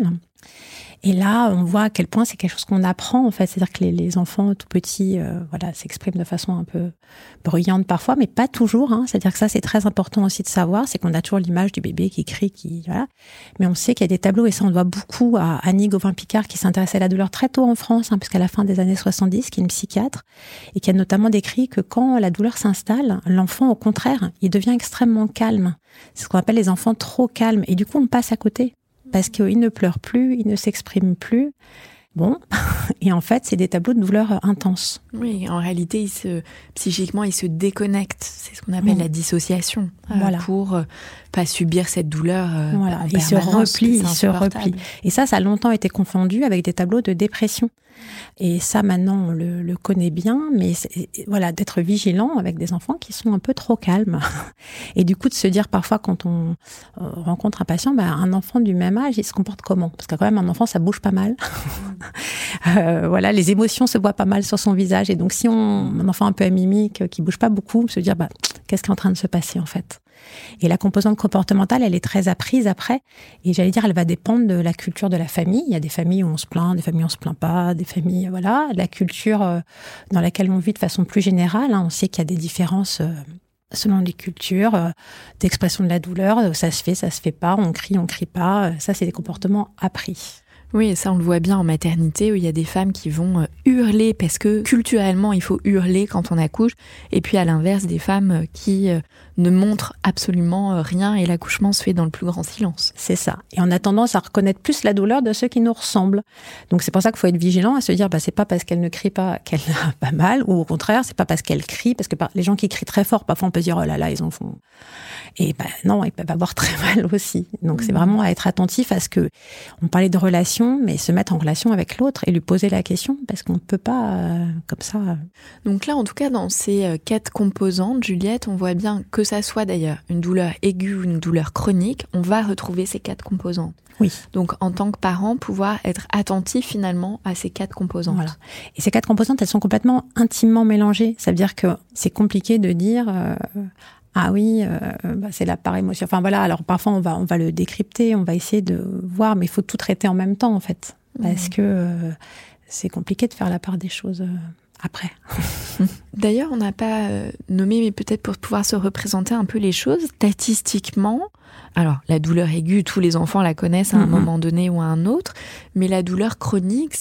Et là, on voit à quel point c'est quelque chose qu'on apprend, en fait. C'est-à-dire que les enfants tout petits, s'expriment de façon un peu bruyante parfois, mais pas toujours, hein. C'est-à-dire que ça, c'est très important aussi de savoir. C'est qu'on a toujours l'image du bébé qui crie, voilà. Mais on sait qu'il y a des tableaux, et ça, on doit beaucoup à Annie Gauvin-Picard, qui s'intéressait à la douleur très tôt en France, puisqu'à la fin des années 70, qui est une psychiatre, et qui a notamment décrit que quand la douleur s'installe, l'enfant, au contraire, il devient extrêmement calme. C'est ce qu'on appelle les enfants trop calmes. Et du coup, on passe à côté. Parce qu'il ne pleure plus, il ne s'exprime plus. Bon, et en fait, c'est des tableaux de douleur intenses. Oui, en réalité, psychiquement, il se déconnecte. C'est ce qu'on appelle la dissociation. Pour pas subir cette douleur en permanence. Il se replie. Et ça a longtemps été confondu avec des tableaux de dépression. Et ça, maintenant, on le connaît bien, mais voilà, d'être vigilant avec des enfants qui sont un peu trop calmes. Et du coup, de se dire parfois, quand on rencontre un patient, un enfant du même âge, il se comporte comment? Parce que quand même, un enfant, ça bouge pas mal. Voilà, les émotions se voient pas mal sur son visage. Et donc, si un enfant un peu amimique, qui bouge pas beaucoup, se dire, qu'est-ce qui est en train de se passer, en fait? Et la composante comportementale, elle est très apprise après. Et j'allais dire, elle va dépendre de la culture de la famille. Il y a des familles où on se plaint, des familles où on se plaint pas, des familles, voilà. La culture dans laquelle on vit de façon plus générale, on sait qu'il y a des différences selon les cultures, d'expression de la douleur. Ça se fait pas, on crie pas. Ça, c'est des comportements appris. Oui, et ça on le voit bien en maternité où il y a des femmes qui vont hurler parce que culturellement il faut hurler quand on accouche, et puis à l'inverse des femmes qui ne montrent absolument rien et l'accouchement se fait dans le plus grand silence. C'est ça. Et on a tendance à reconnaître plus la douleur de ceux qui nous ressemblent. Donc c'est pour ça qu'il faut être vigilant à se dire c'est pas parce qu'elle ne crie pas qu'elle a pas mal, ou au contraire c'est pas parce qu'elle crie, parce que les gens qui crient très fort, parfois on peut se dire oh là là ils en font. Et non, ils peuvent avoir très mal aussi. Donc c'est vraiment à être attentif à ce que on parlait de relation, mais se mettre en relation avec l'autre et lui poser la question, parce qu'on ne peut pas comme ça. Donc là, en tout cas, dans ces 4 composantes, Juliette, on voit bien que ça soit d'ailleurs une douleur aiguë ou une douleur chronique, on va retrouver ces 4 composantes. Oui. Donc en tant que parent, pouvoir être attentif finalement à ces 4 composantes. Voilà. Et ces 4 composantes, elles sont complètement intimement mélangées. Ça veut dire que c'est compliqué de dire ah oui, c'est la part émotion. Enfin voilà, alors parfois on va le décrypter, on va essayer de voir, mais il faut tout traiter en même temps en fait, parce que c'est compliqué de faire la part des choses après. D'ailleurs, on n'a pas nommé, mais peut-être pour pouvoir se représenter un peu les choses, statistiquement, alors la douleur aiguë, tous les enfants la connaissent à un moment donné ou à un autre, mais la douleur chronique,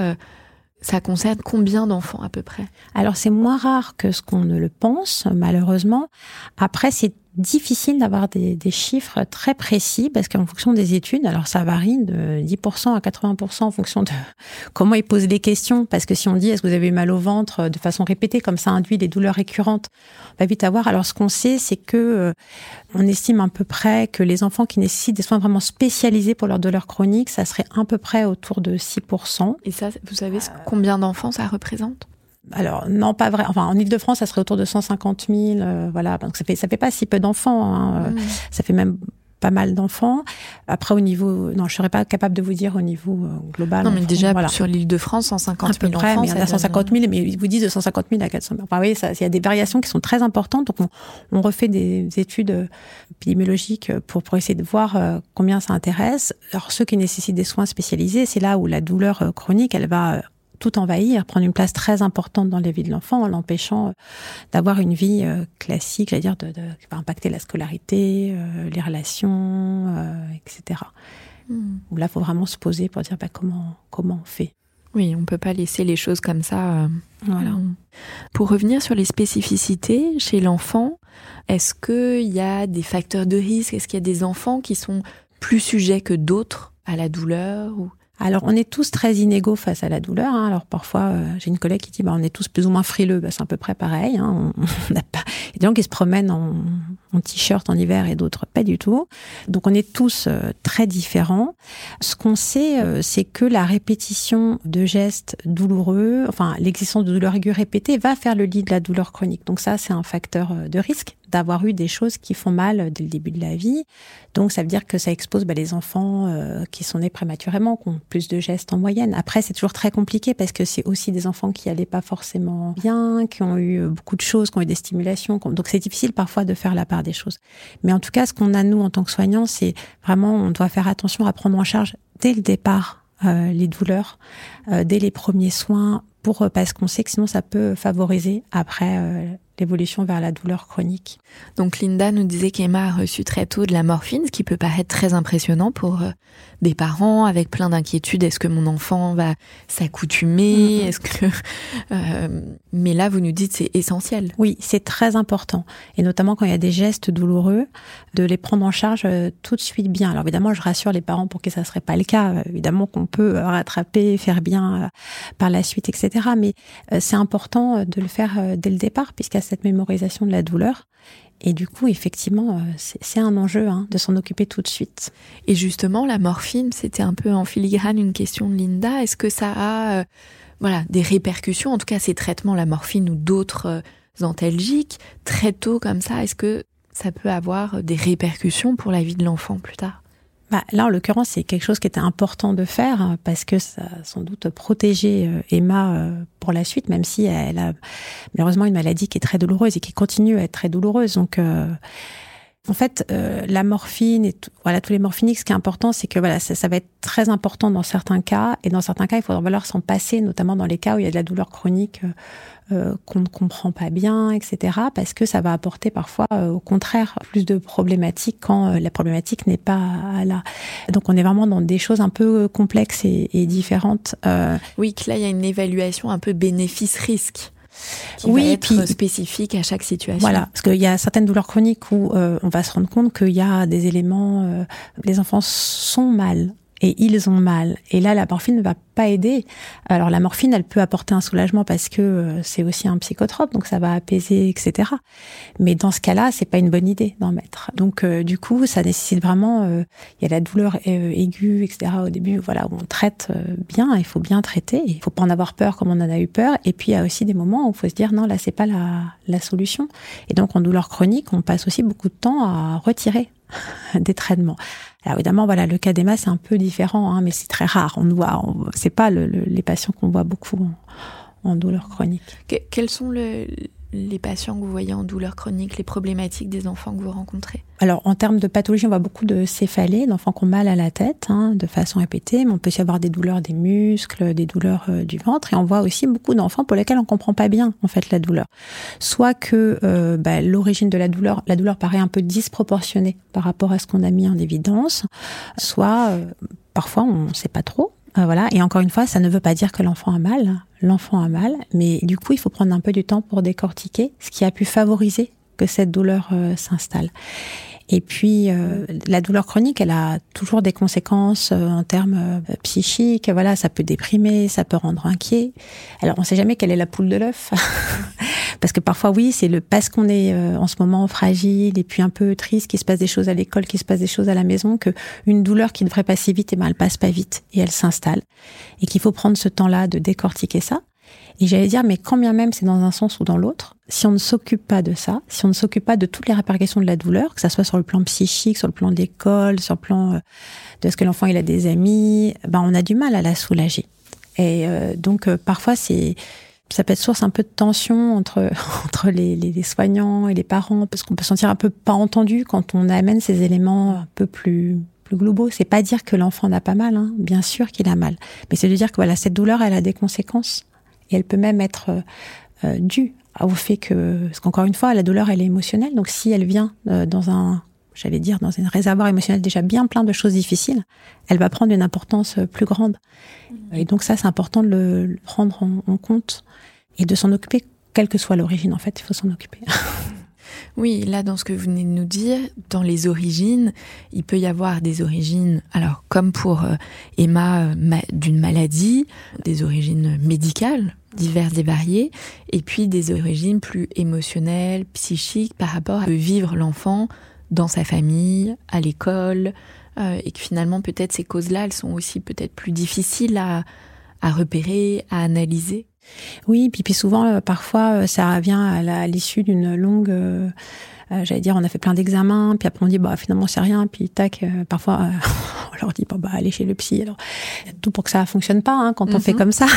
ça concerne combien d'enfants à peu près? Alors c'est moins rare que ce qu'on ne le pense, malheureusement. Après, c'est difficile d'avoir des chiffres très précis, parce qu'en fonction des études, alors ça varie de 10% à 80% en fonction de comment ils posent les questions, parce que si on dit est-ce que vous avez mal au ventre de façon répétée, comme ça induit des douleurs récurrentes, on va vite avoir. Alors ce qu'on sait, c'est que on estime à peu près que les enfants qui nécessitent des soins vraiment spécialisés pour leur douleur chronique, ça serait à peu près autour de 6%. Et ça, vous savez combien d'enfants ça représente? Alors, non, pas vrai. Enfin, en Ile-de-France, ça serait autour de 150 000. Voilà. Donc, ça fait pas si peu d'enfants. Hein. Ça fait même pas mal d'enfants. Après, au niveau... Non, je serais pas capable de vous dire au niveau global. Non, mais déjà, voilà. Sur l'Île-de-France, 150 000 enfants. Mais il y en a 150 000, mais ils vous disent de 150 000 à 400 000. Enfin, oui, il y a des variations qui sont très importantes. Donc, on refait des études épidémiologiques pour essayer de voir combien ça intéresse. Alors, ceux qui nécessitent des soins spécialisés, c'est là où la douleur chronique, elle va tout envahir, prendre une place très importante dans la vie de l'enfant, en l'empêchant d'avoir une vie classique, j'allais dire, qui va impacter la scolarité, les relations, etc. Où là, il faut vraiment se poser pour dire comment on fait. Oui, on ne peut pas laisser les choses comme ça. Voilà. Pour revenir sur les spécificités chez l'enfant, est-ce qu'il y a des facteurs de risque? Est-ce qu'il y a des enfants qui sont plus sujets que d'autres à la douleur ou... Alors, on est tous très inégaux face à la douleur. Hein. Alors, parfois, j'ai une collègue qui dit on est tous plus ou moins frileux. C'est à peu près pareil. Hein. Il y a des gens qui se promènent en t-shirt en hiver et d'autres pas du tout. Donc, on est tous très différents. Ce qu'on sait, c'est que la répétition de gestes douloureux, enfin, l'existence de douleurs aiguës répétées va faire le lit de la douleur chronique. Donc ça, c'est un facteur de risque d'avoir eu des choses qui font mal dès le début de la vie. Donc, ça veut dire que ça expose les enfants qui sont nés prématurément, qui ont plus de gestes en moyenne. Après, c'est toujours très compliqué parce que c'est aussi des enfants qui allaient pas forcément bien, qui ont eu beaucoup de choses, qui ont eu des stimulations. Donc, c'est difficile parfois de faire la part des choses. Mais en tout cas, ce qu'on a, nous, en tant que soignants, c'est vraiment, on doit faire attention à prendre en charge dès le départ les douleurs, dès les premiers soins, parce qu'on sait que sinon, ça peut favoriser après l'évolution vers la douleur chronique. Donc Linda nous disait qu'Emma a reçu très tôt de la morphine, ce qui peut paraître très impressionnant pour des parents avec plein d'inquiétudes. Est-ce que mon enfant va s'accoutumer? Est-ce que mais là, vous nous dites c'est essentiel. Oui, c'est très important. Et notamment quand il y a des gestes douloureux, de les prendre en charge tout de suite bien. Alors évidemment, je rassure les parents pour que ça ne serait pas le cas. Évidemment qu'on peut rattraper, faire bien par la suite, etc. Mais c'est important de le faire dès le départ, puisqu'il y a cette mémorisation de la douleur. Et du coup, effectivement, c'est un enjeu de s'en occuper tout de suite. Et justement, la morphine, c'était un peu en filigrane une question de Linda. Est-ce que ça a des répercussions, en tout cas ces traitements, la morphine ou d'autres antalgiques, très tôt comme ça, est-ce que ça peut avoir des répercussions pour la vie de l'enfant plus tard ? Là, en l'occurrence, c'est quelque chose qui était important de faire parce que ça a sans doute protégé Emma pour la suite, même si elle a malheureusement une maladie qui est très douloureuse et qui continue à être très douloureuse. Donc, en fait, la morphine et tous les morphiniques, ce qui est important, c'est que ça va être très important dans certains cas. Et dans certains cas, il faudra falloir s'en passer, notamment dans les cas où il y a de la douleur chronique qu'on ne comprend pas bien, etc. Parce que ça va apporter parfois, au contraire, plus de problématiques quand la problématique n'est pas là. Donc on est vraiment dans des choses un peu complexes et différentes. Oui, que là, il y a une évaluation un peu bénéfice-risque qui va être spécifique à chaque situation. Voilà, parce qu'il y a certaines douleurs chroniques où on va se rendre compte qu'il y a des éléments... les enfants sont mal. Et ils ont mal. Et là, la morphine ne va pas aider. Alors, la morphine, elle peut apporter un soulagement parce que c'est aussi un psychotrope, donc ça va apaiser, etc. Mais dans ce cas-là, c'est pas une bonne idée d'en mettre. Donc, du coup, ça nécessite vraiment... il y a la douleur aiguë, etc. au début, où on traite bien, il faut bien traiter. Il faut pas en avoir peur comme on en a eu peur. Et puis, il y a aussi des moments où il faut se dire, non, là, c'est pas la solution. Et donc, en douleur chronique, on passe aussi beaucoup de temps à retirer des traitements. Alors évidemment, le cas d'Emma, c'est un peu différent, mais c'est très rare. C'est pas les patients qu'on voit beaucoup en douleur chronique. Quels sont les patients que vous voyez en douleur chronique, les problématiques des enfants que vous rencontrez ? Alors, en termes de pathologie, on voit beaucoup de céphalées, d'enfants qui ont mal à la tête, de façon répétée, mais on peut aussi avoir des douleurs des muscles, des douleurs du ventre, et on voit aussi beaucoup d'enfants pour lesquels on comprend pas bien, en fait, la douleur. Soit que l'origine de la douleur paraît un peu disproportionnée par rapport à ce qu'on a mis en évidence, soit parfois on sait pas trop. Et encore une fois, ça ne veut pas dire que l'enfant a mal. L'enfant a mal, mais du coup, il faut prendre un peu du temps pour décortiquer ce qui a pu favoriser que cette douleur s'installe. Et puis, la douleur chronique, elle a toujours des conséquences en termes psychiques. Ça peut déprimer, ça peut rendre inquiet. Alors, on ne sait jamais quelle est la poule de l'œuf. Parce que parfois, oui, c'est parce qu'on est en ce moment fragile et puis un peu triste, qu'il se passe des choses à l'école, qu'il se passe des choses à la maison, qu'une douleur qui devrait passer vite, elle passe pas vite et elle s'installe. Et qu'il faut prendre ce temps-là de décortiquer ça. Et j'allais dire, mais quand bien même c'est dans un sens ou dans l'autre, si on ne s'occupe pas de ça, si on ne s'occupe pas de toutes les répercussions de la douleur, que ça soit sur le plan psychique, sur le plan de l'école, sur le plan de ce que l'enfant il a des amis, on a du mal à la soulager. Et donc parfois ça peut être source un peu de tension entre les soignants et les parents, parce qu'on peut se sentir un peu pas entendu quand on amène ces éléments un peu plus globaux. C'est pas dire que l'enfant n'a pas mal, bien sûr qu'il a mal, mais c'est de dire que cette douleur, elle a des conséquences. Et elle peut même être due au fait parce qu'encore une fois, la douleur, elle est émotionnelle. Donc, si elle vient dans un réservoir émotionnel déjà bien plein de choses difficiles, elle va prendre une importance plus grande. Et donc ça, c'est important de le prendre en compte et de s'en occuper, quelle que soit l'origine. En fait, il faut s'en occuper. Oui, là, dans ce que vous venez de nous dire, dans les origines, il peut y avoir des origines, alors comme pour Emma, d'une maladie, des origines médicales, diverses et variées, et puis des origines plus émotionnelles, psychiques, par rapport à vivre l'enfant dans sa famille, à l'école, et que finalement, peut-être ces causes-là, elles sont aussi peut-être plus difficiles à repérer, à analyser. Oui, puis souvent, parfois, ça revient à l'issue d'une longue... on a fait plein d'examens, puis après on dit, finalement, c'est rien, puis tac, parfois, on leur dit, allez chez le psy. Alors, il y a tout pour que ça fonctionne pas, quand on fait comme ça.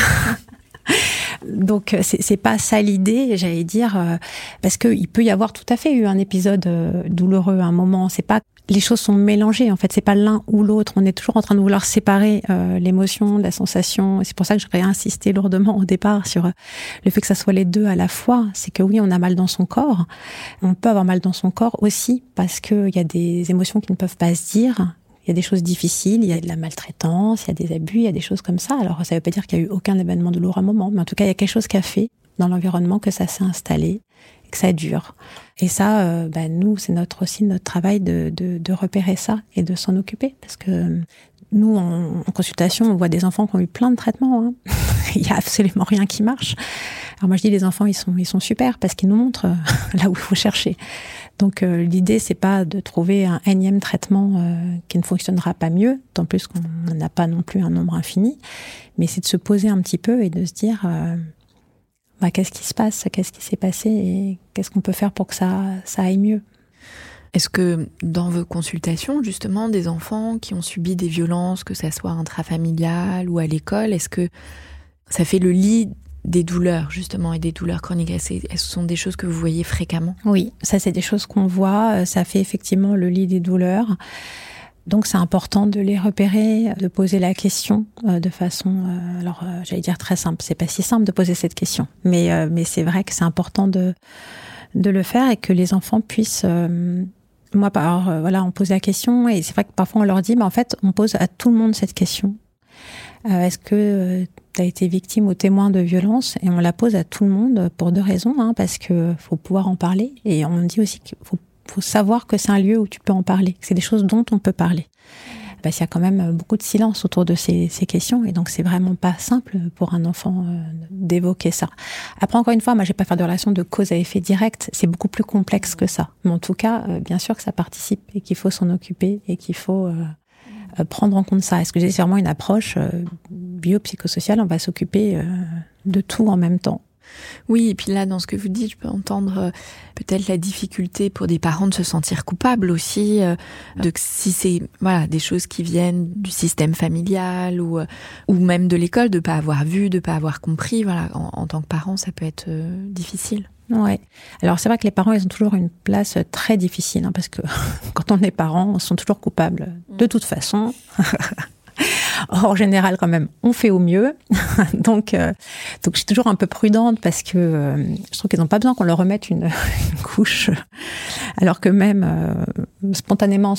Donc, c'est pas ça l'idée, parce qu'il peut y avoir tout à fait eu un épisode douloureux à un moment. C'est pas... Les choses sont mélangées, en fait, c'est pas l'un ou l'autre. On est toujours en train de vouloir séparer l'émotion, la sensation. Et c'est pour ça que j'aurais insisté lourdement au départ sur le fait que ça soit les deux à la fois. C'est que oui, on a mal dans son corps. On peut avoir mal dans son corps aussi parce qu'il y a des émotions qui ne peuvent pas se dire. Il y a des choses difficiles, il y a de la maltraitance, il y a des abus, il y a des choses comme ça. Alors, ça veut pas dire qu'il y a eu aucun événement douloureux à un moment, mais en tout cas, il y a quelque chose qui a fait dans l'environnement que ça s'est installé, que ça dure. Et ça, nous, c'est aussi notre travail de repérer ça et de s'en occuper. Parce que nous, en consultation, on voit des enfants qui ont eu plein de traitements. Il n'y a absolument rien qui marche. Alors moi, je dis, les enfants, ils sont super parce qu'ils nous montrent là où il faut chercher. Donc l'idée, c'est pas de trouver un énième traitement qui ne fonctionnera pas mieux, tant plus qu'on n'a pas non plus un nombre infini, mais c'est de se poser un petit peu et de se dire qu'est-ce qui se passe, qu'est-ce qui s'est passé et qu'est-ce qu'on peut faire pour que ça aille mieux. Est-ce que dans vos consultations, justement, des enfants qui ont subi des violences, que ça soit intrafamiliales ou à l'école, est-ce que ça fait le lit des douleurs, justement, et des douleurs chroniques? Est-ce que ce sont des choses que vous voyez fréquemment? Oui, ça c'est des choses qu'on voit, ça fait effectivement le lit des douleurs. Donc c'est important de les repérer, de poser la question de façon, j'allais dire très simple, c'est pas si simple de poser cette question, mais c'est vrai que c'est important de le faire et que les enfants puissent... Moi, on pose la question et c'est vrai que parfois on leur dit, en fait, on pose à tout le monde cette question. Est-ce que tu as été victime ou témoin de violence? Et on la pose à tout le monde pour 2 raisons, parce que faut pouvoir en parler et on dit aussi qu'il faut savoir que c'est un lieu où tu peux en parler, que c'est des choses dont on peut parler. Il y a quand même beaucoup de silence autour de ces questions et donc c'est vraiment pas simple pour un enfant d'évoquer ça. Après, encore une fois, moi je vais pas faire de relation de cause à effet direct, c'est beaucoup plus complexe que ça. Mais en tout cas, bien sûr que ça participe et qu'il faut s'en occuper et qu'il faut prendre en compte ça. Est-ce que c'est vraiment une approche biopsychosociale? On va s'occuper de tout en même temps. Oui, et puis là, dans ce que vous dites, je peux entendre peut-être la difficulté pour des parents de se sentir coupables aussi, si c'est des choses qui viennent du système familial ou même de l'école, de pas avoir vu, de pas avoir compris. En tant que parent, ça peut être difficile. Ouais. Alors c'est vrai que les parents, ils ont toujours une place très difficile, parce que quand on est parent, on se sent toujours coupable de toute façon. En général, quand même, on fait au mieux. Donc, je suis toujours un peu prudente parce que je trouve qu'ils n'ont pas besoin qu'on leur remette une couche, alors que même spontanément,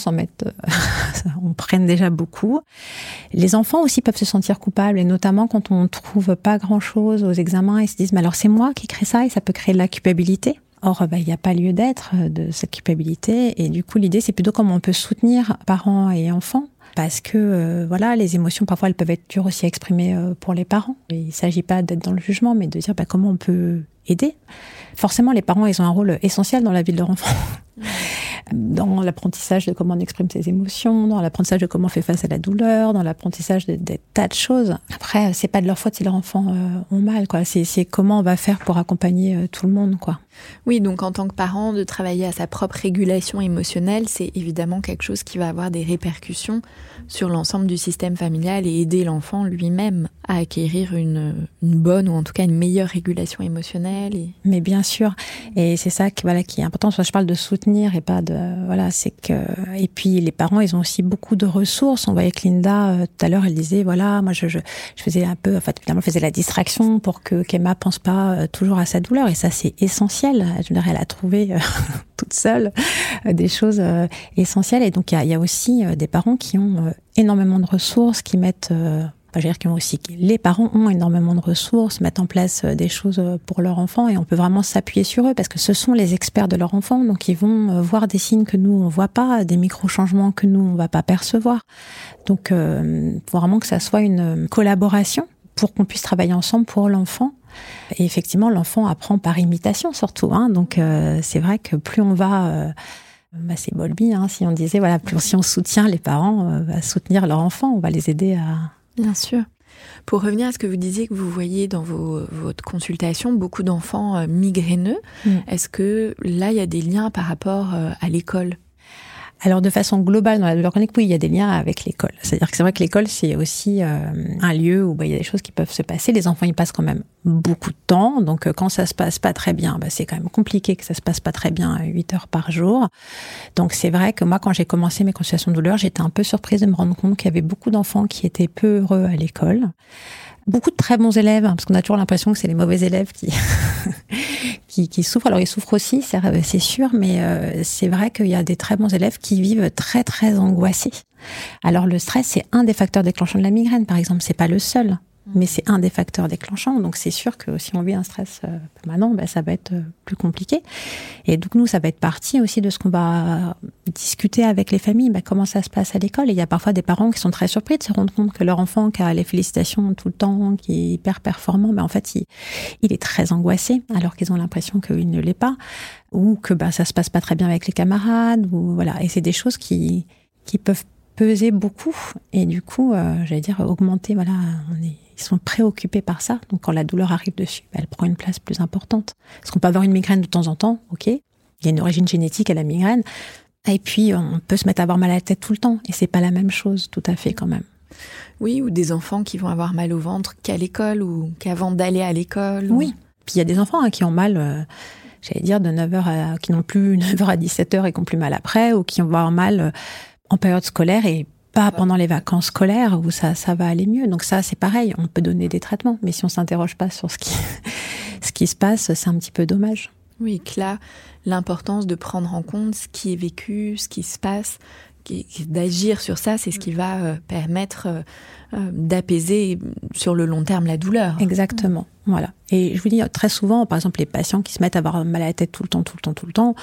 on prenne déjà beaucoup. Les enfants aussi peuvent se sentir coupables, et notamment quand on ne trouve pas grand-chose aux examens, ils se disent « mais alors c'est moi qui crée ça » et ça peut créer de la culpabilité. Or, il n'y a pas lieu d'être de cette culpabilité. Et du coup, l'idée, c'est plutôt comment on peut soutenir parents et enfants. Parce que, les émotions, parfois, elles peuvent être dures aussi à exprimer pour les parents. Et il ne s'agit pas d'être dans le jugement, mais de dire comment on peut aider. Forcément, les parents, ils ont un rôle essentiel dans la vie de leur enfant. Dans l'apprentissage de comment on exprime ses émotions, dans l'apprentissage de comment on fait face à la douleur, dans l'apprentissage des tas de choses. Après, c'est pas de leur faute si leurs enfants ont mal, quoi. C'est comment on va faire pour accompagner tout le monde, quoi. Oui, donc en tant que parent, de travailler à sa propre régulation émotionnelle, c'est évidemment quelque chose qui va avoir des répercussions sur l'ensemble du système familial et aider l'enfant lui-même à acquérir une bonne ou en tout cas une meilleure régulation émotionnelle. Mais bien sûr, et c'est ça qui est important. Je parle de soutenir et pas de et puis les parents, ils ont aussi beaucoup de ressources. On voyait que Linda tout à l'heure, elle disait moi je faisais un peu, finalement, je faisais la distraction pour qu'Emma pense pas toujours à sa douleur, et ça c'est essentiel. Je veux dire, elle a trouvé toute seule des choses essentielles, et donc il y a aussi des parents qui ont énormément de ressources, qui mettent les parents ont énormément de ressources, mettent en place des choses pour leur enfant, et on peut vraiment s'appuyer sur eux parce que ce sont les experts de leur enfant, donc ils vont voir des signes que nous on voit pas, des micro-changements que nous on va pas percevoir. Donc faut vraiment que ça soit une collaboration pour qu'on puisse travailler ensemble pour l'enfant. Et effectivement, l'enfant apprend par imitation surtout, donc c'est vrai que plus on va... c'est Bowlby, si on disait, si on soutient les parents à soutenir leur enfant, on va les aider à... Bien sûr. Pour revenir à ce que vous disiez que vous voyez dans votre consultation, beaucoup d'enfants migraineux, est-ce que là, il y a des liens par rapport à l'école ? Alors, de façon globale, dans la douleur chronique, oui, il y a des liens avec l'école. C'est-à-dire que c'est vrai que l'école, c'est aussi un lieu où il y a des choses qui peuvent se passer. Les enfants, ils passent quand même beaucoup de temps. Donc, quand ça se passe pas très bien, c'est quand même compliqué que ça se passe pas très bien 8 heures par jour. Donc, c'est vrai que moi, quand j'ai commencé mes consultations de douleur, j'étais un peu surprise de me rendre compte qu'il y avait beaucoup d'enfants qui étaient peu heureux à l'école. Beaucoup de très bons élèves, parce qu'on a toujours l'impression que c'est les mauvais élèves qui souffrent. Alors, ils souffrent aussi, c'est sûr, mais c'est vrai qu'il y a des très bons élèves qui vivent très, très angoissés. Alors, le stress, c'est un des facteurs déclenchants de la migraine, par exemple. C'est pas le seul. Mais c'est un des facteurs déclenchants. Donc, c'est sûr que si on vit un stress permanent, ça va être plus compliqué. Et donc, nous, ça va être partie aussi de ce qu'on va discuter avec les familles. Comment ça se passe à l'école? Et il y a parfois des parents qui sont très surpris de se rendre compte que leur enfant, qui a les félicitations tout le temps, qui est hyper performant, en fait, il est très angoissé, alors qu'ils ont l'impression qu'il ne l'est pas. Ou que ça se passe pas très bien avec les camarades. Ou, voilà. Et c'est des choses qui peuvent peser beaucoup. Et du coup, augmenter, ils sont préoccupés par ça. Donc, quand la douleur arrive dessus, elle prend une place plus importante. Parce qu'on peut avoir une migraine de temps en temps, ok. Il y a une origine génétique à la migraine. Et puis, on peut se mettre à avoir mal à la tête tout le temps. Et c'est pas la même chose, tout à fait, quand même. Oui, ou des enfants qui vont avoir mal au ventre qu'à l'école ou qu'avant d'aller à l'école. Oui. Puis, il y a des enfants qui ont mal, de 9h qui n'ont plus 9h à 17h et qui ont plus mal après, ou qui vont avoir mal en période scolaire et pas pendant les vacances scolaires où ça va aller mieux. Donc ça, c'est pareil, on peut donner des traitements, mais si on s'interroge pas sur ce qui se passe, c'est un petit peu dommage. Oui, que là, l'importance de prendre en compte ce qui est vécu, ce qui se passe, d'agir sur ça, c'est ce qui va permettre d'apaiser sur le long terme la douleur. Exactement, voilà. Et je vous dis, très souvent, par exemple, les patients qui se mettent à avoir mal à la tête tout le temps,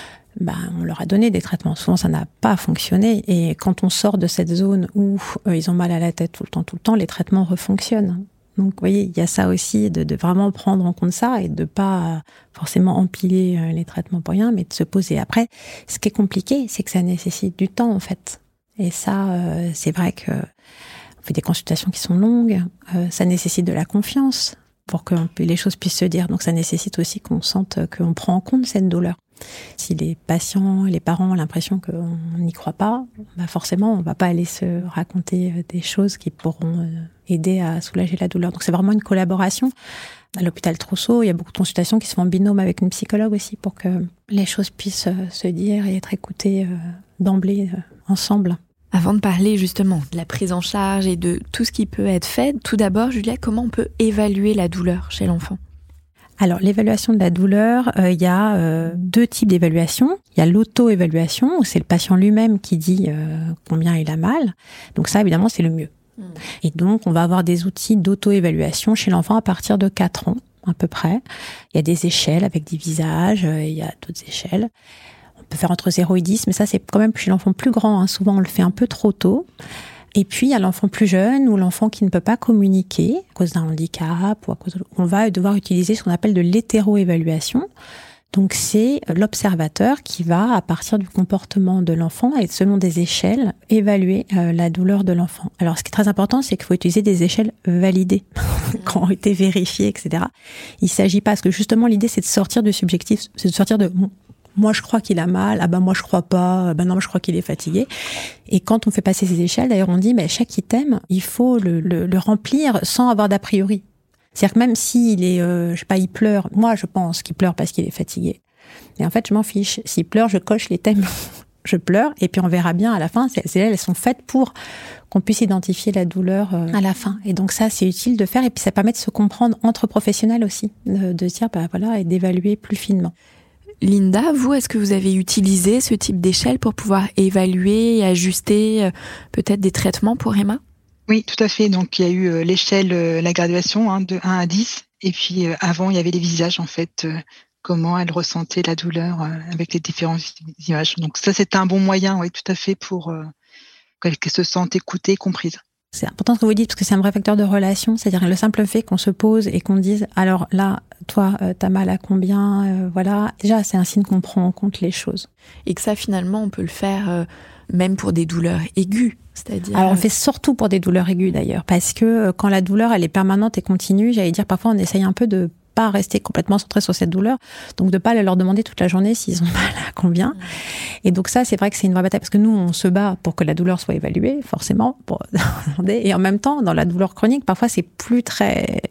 on leur a donné des traitements. Souvent, ça n'a pas fonctionné. Et quand on sort de cette zone où ils ont mal à la tête tout le temps, les traitements refonctionnent. Donc, vous voyez, il y a ça aussi, de vraiment prendre en compte ça et de pas forcément empiler les traitements pour rien, mais de se poser. Après, ce qui est compliqué, c'est que ça nécessite du temps, en fait. Et ça, c'est vrai que on fait des consultations qui sont longues. Ça nécessite de la confiance pour que les choses puissent se dire. Donc, ça nécessite aussi qu'on sente qu'on prend en compte cette douleur. Si les patients, les parents ont l'impression qu'on n'y croit pas, forcément, on ne va pas aller se raconter des choses qui pourront aider à soulager la douleur. Donc, c'est vraiment une collaboration. À l'hôpital Trousseau, il y a beaucoup de consultations qui se font en binôme avec une psychologue aussi pour que les choses puissent se dire et être écoutées d'emblée ensemble. Avant de parler justement de la prise en charge et de tout ce qui peut être fait, tout d'abord, Julia, comment on peut évaluer la douleur chez l'enfant ? Alors, l'évaluation de la douleur, il y a deux types d'évaluation. Il y a l'auto-évaluation, où c'est le patient lui-même qui dit combien il a mal. Donc ça, évidemment, c'est le mieux. Et donc, on va avoir des outils d'auto-évaluation chez l'enfant à partir de 4 ans, à peu près. Il y a des échelles avec des visages, il y a d'autres échelles. On peut faire entre 0 et 10, mais ça, c'est quand même chez l'enfant plus grand. Hein. Souvent, on le fait un peu trop tôt. Et puis, il y a l'enfant plus jeune ou l'enfant qui ne peut pas communiquer à cause d'un handicap ou à cause on va devoir utiliser ce qu'on appelle de l'hétéro-évaluation. Donc, c'est l'observateur qui va, à partir du comportement de l'enfant et selon des échelles, évaluer la douleur de l'enfant. Alors, ce qui est très important, c'est qu'il faut utiliser des échelles validées, qui ont été vérifiées, etc. Il ne s'agit pas, parce que justement, l'idée, c'est de sortir du subjectif, c'est de sortir de... Moi, je crois qu'il a mal. Moi, je crois pas. Non, je crois qu'il est fatigué. Et quand on fait passer ces échelles, d'ailleurs, on dit, chaque item, il faut le remplir sans avoir d'a priori. C'est-à-dire que même s'il est, il pleure. Moi, je pense qu'il pleure parce qu'il est fatigué. Mais en fait, je m'en fiche. S'il pleure, je coche les thèmes. Je pleure. Et puis, on verra bien à la fin. Elles sont faites pour qu'on puisse identifier la douleur à la fin. Et donc, ça, c'est utile de faire. Et puis, ça permet de se comprendre entre professionnels aussi. De se dire, et d'évaluer plus finement. Linda, vous, est-ce que vous avez utilisé ce type d'échelle pour pouvoir évaluer et ajuster peut-être des traitements pour Emma ? Oui, tout à fait. Donc, il y a eu l'échelle, la graduation de 1 à 10. Et puis, avant, il y avait les visages, en fait, comment elle ressentait la douleur avec les différents images. Donc, ça, c'était un bon moyen, oui, tout à fait, pour qu'elle se sente écoutée, comprise. C'est important ce que vous dites, parce que c'est un vrai facteur de relation. C'est-à-dire le simple fait qu'on se pose et qu'on dise « Alors là, toi, t'as mal à combien ?» Voilà. Déjà, c'est un signe qu'on prend en compte les choses. Et que ça, finalement, on peut le faire même pour des douleurs aiguës. C'est-à-dire... Alors, on le fait surtout pour des douleurs aiguës, d'ailleurs. Parce que quand la douleur, elle est permanente et continue, j'allais dire, parfois, on essaye un peu de pas rester complètement centré sur cette douleur, donc de pas leur demander toute la journée s'ils ont mal à combien. Et donc ça, c'est vrai que c'est une vraie bataille, parce que nous, on se bat pour que la douleur soit évaluée, forcément, pour demander. Et en même temps, dans la douleur chronique, parfois, c'est plus très...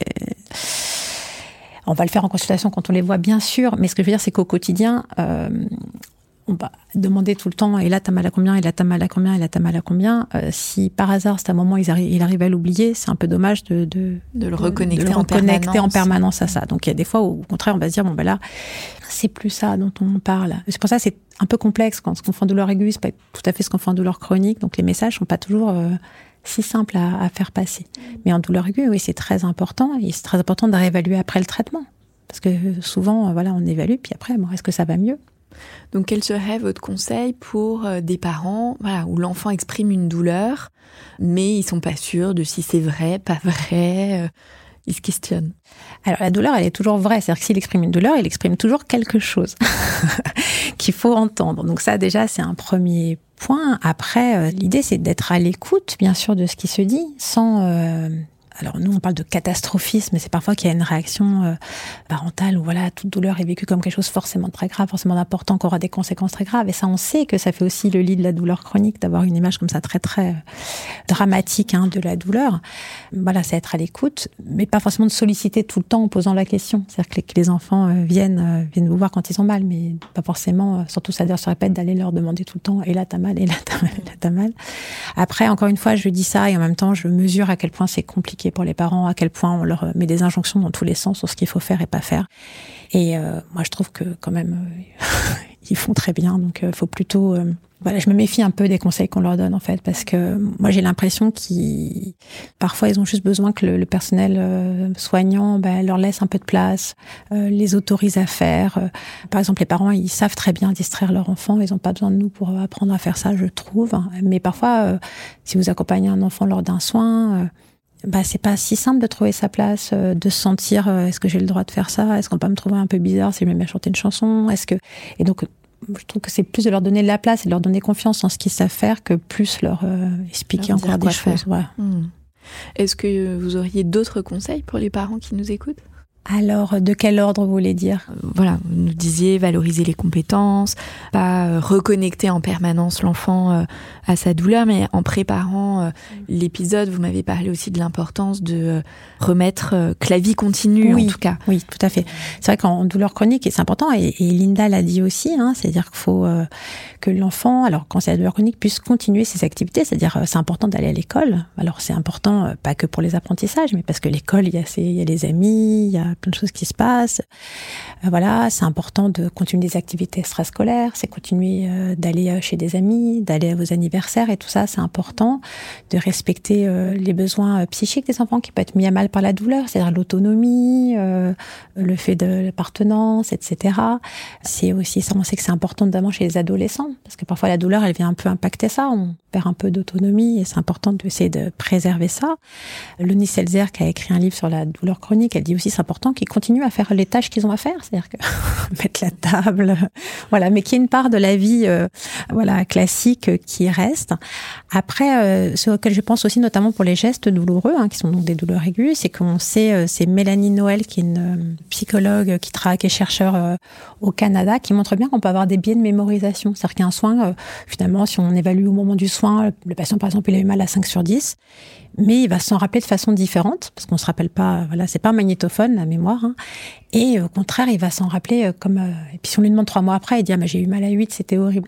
On va le faire en consultation quand on les voit, bien sûr, mais ce que je veux dire, c'est qu'au quotidien, on va demander tout le temps, et là t'as mal à combien, et là t'as mal à combien, et là t'as mal à combien. Si par hasard, c'est un moment il arrive à l'oublier, c'est un peu dommage de le reconnecter, en permanence à ça. Donc il y a des fois où, au contraire, on va se dire, là, c'est plus ça dont on parle. C'est pour ça que c'est un peu complexe quand ce qu'on fait en douleur aiguë, c'est pas tout à fait ce qu'on fait en douleur chronique, donc les messages sont pas toujours si simple à faire passer. Mais en douleur aiguë, oui, c'est très important. Et c'est très important de réévaluer après le traitement. Parce que souvent, on évalue, puis après, est-ce que ça va mieux ? Donc, quel serait votre conseil pour des parents où l'enfant exprime une douleur, mais ils sont pas sûrs de si c'est vrai, pas vrai, ils se questionnent. Alors, la douleur, elle est toujours vraie. C'est-à-dire que s'il exprime une douleur, il exprime toujours quelque chose qu'il faut entendre. Donc ça, déjà, c'est un premier point. Après, l'idée, c'est d'être à l'écoute, bien sûr, de ce qui se dit, sans... Alors nous, on parle de catastrophisme, c'est parfois qu'il y a une réaction parentale où toute douleur est vécue comme quelque chose forcément de très grave, forcément d'important, qui aura des conséquences très graves. Et ça, on sait que ça fait aussi le lit de la douleur chronique, d'avoir une image comme ça très très dramatique de la douleur. C'est être à l'écoute, mais pas forcément de solliciter tout le temps en posant la question. C'est-à-dire que les enfants viennent vous voir quand ils ont mal, mais pas forcément, surtout ça se répète, d'aller leur demander tout le temps « et là t'as mal, et là t'as mal, et là t'as mal ». Après, encore une fois, je dis ça et en même temps, je mesure à quel point c'est compliqué pour les parents, à quel point on leur met des injonctions dans tous les sens sur ce qu'il faut faire et pas faire. Et moi, je trouve que quand même, ils font très bien. Donc, il faut plutôt... je me méfie un peu des conseils qu'on leur donne, en fait, parce que moi, j'ai l'impression parfois, ils ont juste besoin que le personnel soignant leur laisse un peu de place, les autorise à faire. Par exemple, les parents, ils savent très bien distraire leur enfant. Ils n'ont pas besoin de nous pour apprendre à faire ça, je trouve. Mais parfois, si vous accompagnez un enfant lors d'un soin... c'est pas si simple de trouver sa place, de se sentir est-ce que j'ai le droit de faire ça, est-ce qu'on peut me trouver un peu bizarre si je me mets à chanter une chanson, et donc je trouve que c'est plus de leur donner de la place et de leur donner confiance en ce qu'ils savent faire que plus leur expliquer encore des choses. Voilà. Est-ce que vous auriez d'autres conseils pour les parents qui nous écoutent ? Alors, de quel ordre vous voulez dire ? Vous nous disiez valoriser les compétences, pas reconnecter en permanence l'enfant à sa douleur, mais en préparant l'épisode, vous m'avez parlé aussi de l'importance de remettre que la vie continue, en tout cas. Oui, tout à fait. C'est vrai qu'en douleur chronique, c'est important, et Linda l'a dit aussi, c'est-à-dire qu'il faut que l'enfant, alors quand c'est la douleur chronique, puisse continuer ses activités, c'est-à-dire c'est important d'aller à l'école. Alors c'est important, pas que pour les apprentissages, mais parce que l'école, il y a les amis, il y a plein de choses qui se passent. C'est important de continuer des activités extrascolaires, c'est continuer d'aller chez des amis, d'aller à vos anniversaires, et tout ça, c'est important. De respecter les besoins psychiques des enfants qui peuvent être mis à mal par la douleur, c'est-à-dire l'autonomie, le fait de l'appartenance, etc. C'est aussi ça, on sait que c'est important notamment chez les adolescents, parce que parfois la douleur, elle vient un peu impacter ça, on perd un peu d'autonomie, et c'est important d'essayer de préserver ça. Loni Selzer, qui a écrit un livre sur la douleur chronique, elle dit aussi c'est important qu'ils continuent à faire les tâches qu'ils ont à faire, c'est-à-dire que mettre la table, mais qu'il y ait une part de la vie classique qui reste. Après, ce auquel je pense aussi notamment pour les gestes douloureux, qui sont donc des douleurs aiguës, c'est qu'on sait, c'est Mélanie Noël, qui est une psychologue qui est chercheur au Canada, qui montre bien qu'on peut avoir des biais de mémorisation. C'est-à-dire qu'un soin, finalement, si on évalue au moment du soin, le patient, par exemple, il a eu mal à 5 sur 10, mais il va s'en rappeler de façon différente, parce qu'on se rappelle pas, c'est pas un magnétophone, la mémoire, et au contraire, il va s'en rappeler et puis si on lui demande 3 mois après, il dit j'ai eu mal à 8, c'était horrible.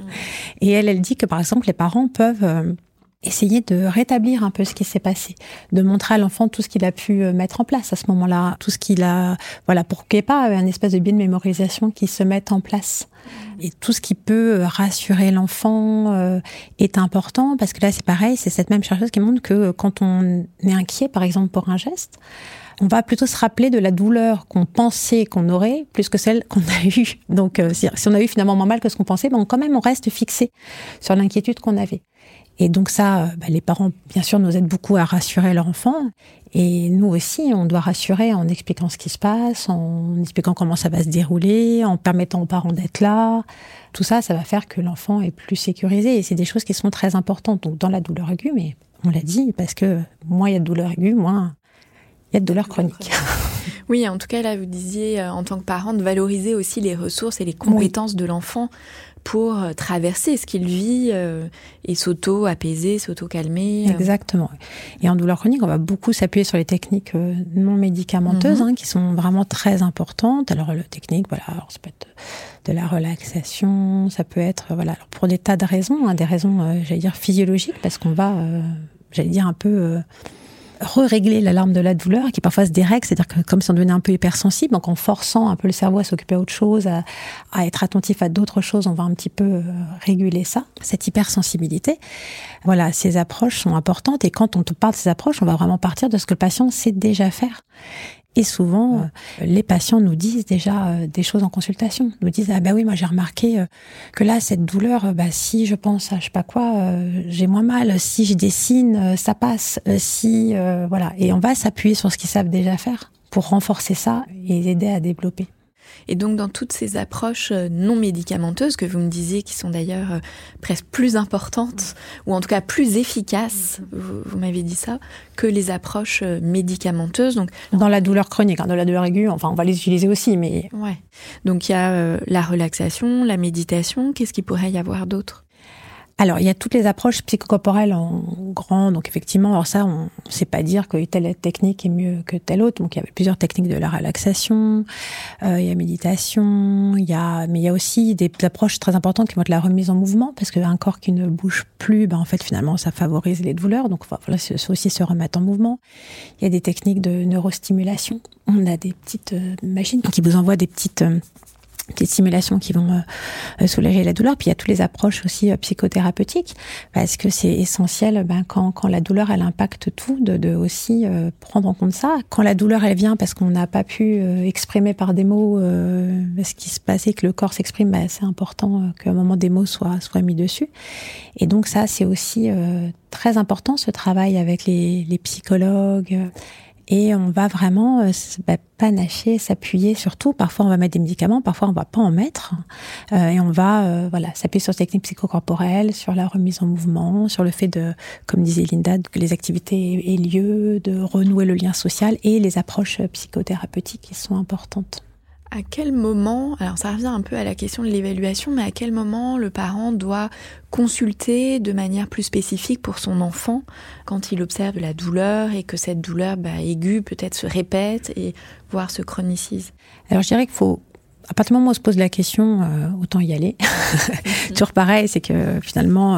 Et elle dit que, par exemple, les parents peuvent essayer de rétablir un peu ce qui s'est passé, de montrer à l'enfant tout ce qu'il a pu mettre en place à ce moment-là, tout ce qu'il a, pour qu'il n'y ait pas un espèce de biais de mémorisation qui se mette en place. Et tout ce qui peut rassurer l'enfant est important, parce que là, c'est pareil, c'est cette même chercheuse qui montre que quand on est inquiet, par exemple, pour un geste, on va plutôt se rappeler de la douleur qu'on pensait qu'on aurait, plus que celle qu'on a eue. Donc, si on a eu finalement moins mal que ce qu'on pensait, quand même, on reste fixé sur l'inquiétude qu'on avait. Et donc ça, les parents, bien sûr, nous aident beaucoup à rassurer leur enfant. Et nous aussi, on doit rassurer en expliquant ce qui se passe, en expliquant comment ça va se dérouler, en permettant aux parents d'être là. Tout ça, ça va faire que l'enfant est plus sécurisé. Et c'est des choses qui sont très importantes. Donc dans la douleur aiguë, mais on l'a dit, parce que moins il y a de douleur aiguë, moins il y a de douleur chronique. Oui, en tout cas, là, vous disiez, en tant que parent, de valoriser aussi les ressources et les compétences de l'enfant pour traverser ce qu'il vit et s'auto-apaiser, s'auto-calmer. Exactement. Et en douleur chronique, on va beaucoup s'appuyer sur les techniques non médicamenteuses, qui sont vraiment très importantes. Alors, la technique, alors, ça peut être de la relaxation, ça peut être, alors, pour des tas de raisons, des raisons, j'allais dire, physiologiques, parce qu'on va, un peu régler l'alarme de la douleur qui parfois se dérègle, c'est-à-dire que comme si on devenait un peu hypersensible, donc en forçant un peu le cerveau à s'occuper d'autre chose, à être attentif à d'autres choses, on va un petit peu réguler ça, cette hypersensibilité. Voilà, ces approches sont importantes et quand on te parle de ces approches, on va vraiment partir de ce que le patient sait déjà faire. Et souvent, les patients nous disent déjà des choses en consultation. Nous disent, ah ben oui, moi j'ai remarqué que là, cette douleur, si je pense à je sais pas quoi, j'ai moins mal. Si je dessine, ça passe. Voilà. Et on va s'appuyer sur ce qu'ils savent déjà faire pour renforcer ça et les aider à développer. Et donc, dans toutes ces approches non médicamenteuses, que vous me disiez, qui sont d'ailleurs presque plus importantes, ou en tout cas plus efficaces, vous m'avez dit ça, que les approches médicamenteuses. Donc, dans la douleur chronique, dans la douleur aiguë, enfin, on va les utiliser aussi, mais... Ouais. Donc, il y a la relaxation, la méditation. Qu'est-ce qu'il pourrait y avoir d'autre ? Alors, il y a toutes les approches psychocorporelles en grand. Donc, effectivement, alors ça, on ne sait pas dire que telle technique est mieux que telle autre. Donc, il y a plusieurs techniques de la relaxation. Il y a méditation. Mais il y a aussi des approches très importantes qui vont être la remise en mouvement. Parce qu'un corps qui ne bouge plus, en fait, finalement, ça favorise les douleurs. Donc, voilà, c'est aussi se remettre en mouvement. Il y a des techniques de neurostimulation. On a des petites machines qui vous envoient des petites stimulations qui vont soulager la douleur. Puis il y a toutes les approches aussi psychothérapeutiques, parce que c'est essentiel quand la douleur elle impacte tout, de aussi prendre en compte ça. Quand la douleur elle vient parce qu'on n'a pas pu exprimer par des mots ce qui se passait, que le corps s'exprime, c'est important qu'à un moment des mots soient mis dessus. Et donc ça c'est aussi très important, ce travail avec les psychologues. Et on va vraiment panacher, s'appuyer surtout. Parfois, on va mettre des médicaments, parfois, on va pas en mettre. Et on va s'appuyer sur ces techniques psychocorporelles, sur la remise en mouvement, sur le fait de, comme disait Linda, que les activités aient lieu, de renouer le lien social et les approches psychothérapeutiques qui sont importantes. À quel moment, alors ça revient un peu à la question de l'évaluation, mais à quel moment le parent doit consulter de manière plus spécifique pour son enfant quand il observe de la douleur et que cette douleur aiguë peut-être se répète et voire se chronicise? Alors je dirais qu'il faut, à partir du moment où on se pose la question, autant y aller. Toujours pareil, c'est que finalement,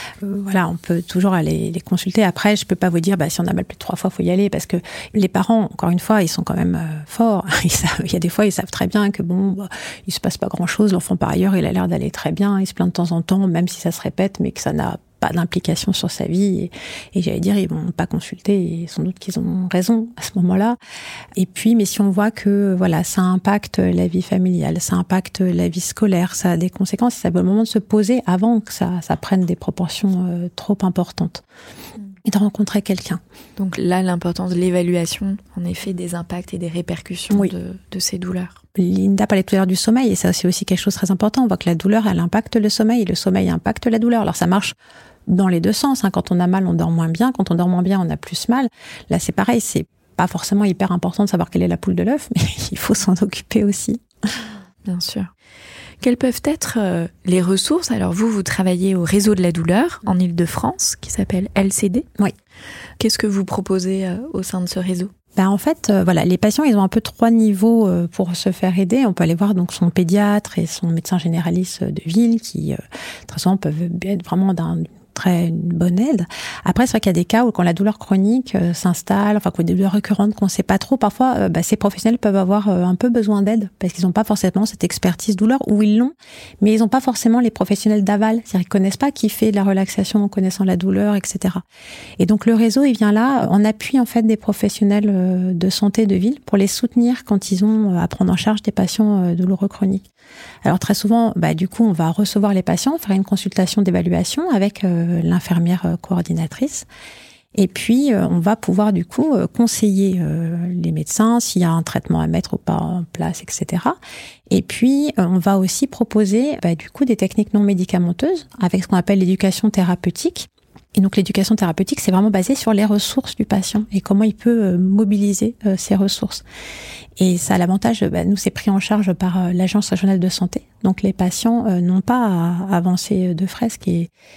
on peut toujours aller les consulter. Après, je peux pas vous dire, si on a mal plus de 3 fois, faut y aller, parce que les parents, encore une fois, ils sont quand même forts. Il y a des fois, ils savent très bien que il se passe pas grand-chose. L'enfant, par ailleurs, il a l'air d'aller très bien. Il se plaint de temps en temps, même si ça se répète, mais que ça n'a pas d'implication sur sa vie. Et j'allais dire, ils vont pas consulter, et sans doute qu'ils ont raison à ce moment-là. Et puis, mais si on voit que, ça impacte la vie familiale, ça impacte la vie scolaire, ça a des conséquences, c'est le moment de se poser avant que ça prenne des proportions trop importantes. Et de rencontrer quelqu'un. Donc là, l'importance de l'évaluation, en effet, des impacts et des répercussions de ces douleurs. Linda parlait tout à l'heure du sommeil, et ça, c'est aussi quelque chose de très important. On voit que la douleur, elle impacte le sommeil, et le sommeil impacte la douleur. Alors ça marche dans les deux sens. Quand on a mal, on dort moins bien. Quand on dort moins bien, on a plus mal. Là, c'est pareil, c'est pas forcément hyper important de savoir quelle est la poule de l'œuf, mais il faut s'en occuper aussi. Bien sûr. Quelles peuvent être les ressources? Alors vous travaillez au réseau de la douleur en Île-de-France, qui s'appelle LCD. Oui. Qu'est-ce que vous proposez au sein de ce réseau? En fait, les patients, ils ont un peu 3 niveaux pour se faire aider. On peut aller voir donc son pédiatre et son médecin généraliste de ville, qui très souvent peuvent être vraiment d'une très bonne aide. Après, c'est vrai qu'il y a des cas où quand la douleur chronique s'installe, quand des douleurs récurrentes qu'on ne sait pas trop, parfois ces professionnels peuvent avoir un peu besoin d'aide parce qu'ils n'ont pas forcément cette expertise douleur, ou ils l'ont, mais ils n'ont pas forcément les professionnels d'aval, c'est-à-dire qu'ils ne connaissent pas qui fait de la relaxation en connaissant la douleur, etc. Et donc le réseau, il vient là en appui en fait des professionnels de santé de ville pour les soutenir quand ils ont à prendre en charge des patients douloureux chroniques. Alors très souvent, du coup, on va recevoir les patients, faire une consultation d'évaluation avec l'infirmière coordinatrice. Et puis, on va pouvoir du coup conseiller les médecins s'il y a un traitement à mettre ou pas en place, etc. Et puis, on va aussi proposer du coup des techniques non médicamenteuses avec ce qu'on appelle l'éducation thérapeutique. Et donc l'éducation thérapeutique, c'est vraiment basé sur les ressources du patient et comment il peut mobiliser ces ressources. Et ça a l'avantage, nous c'est pris en charge par l'Agence régionale de santé. Donc les patients n'ont pas à avancer de frais, ce qui est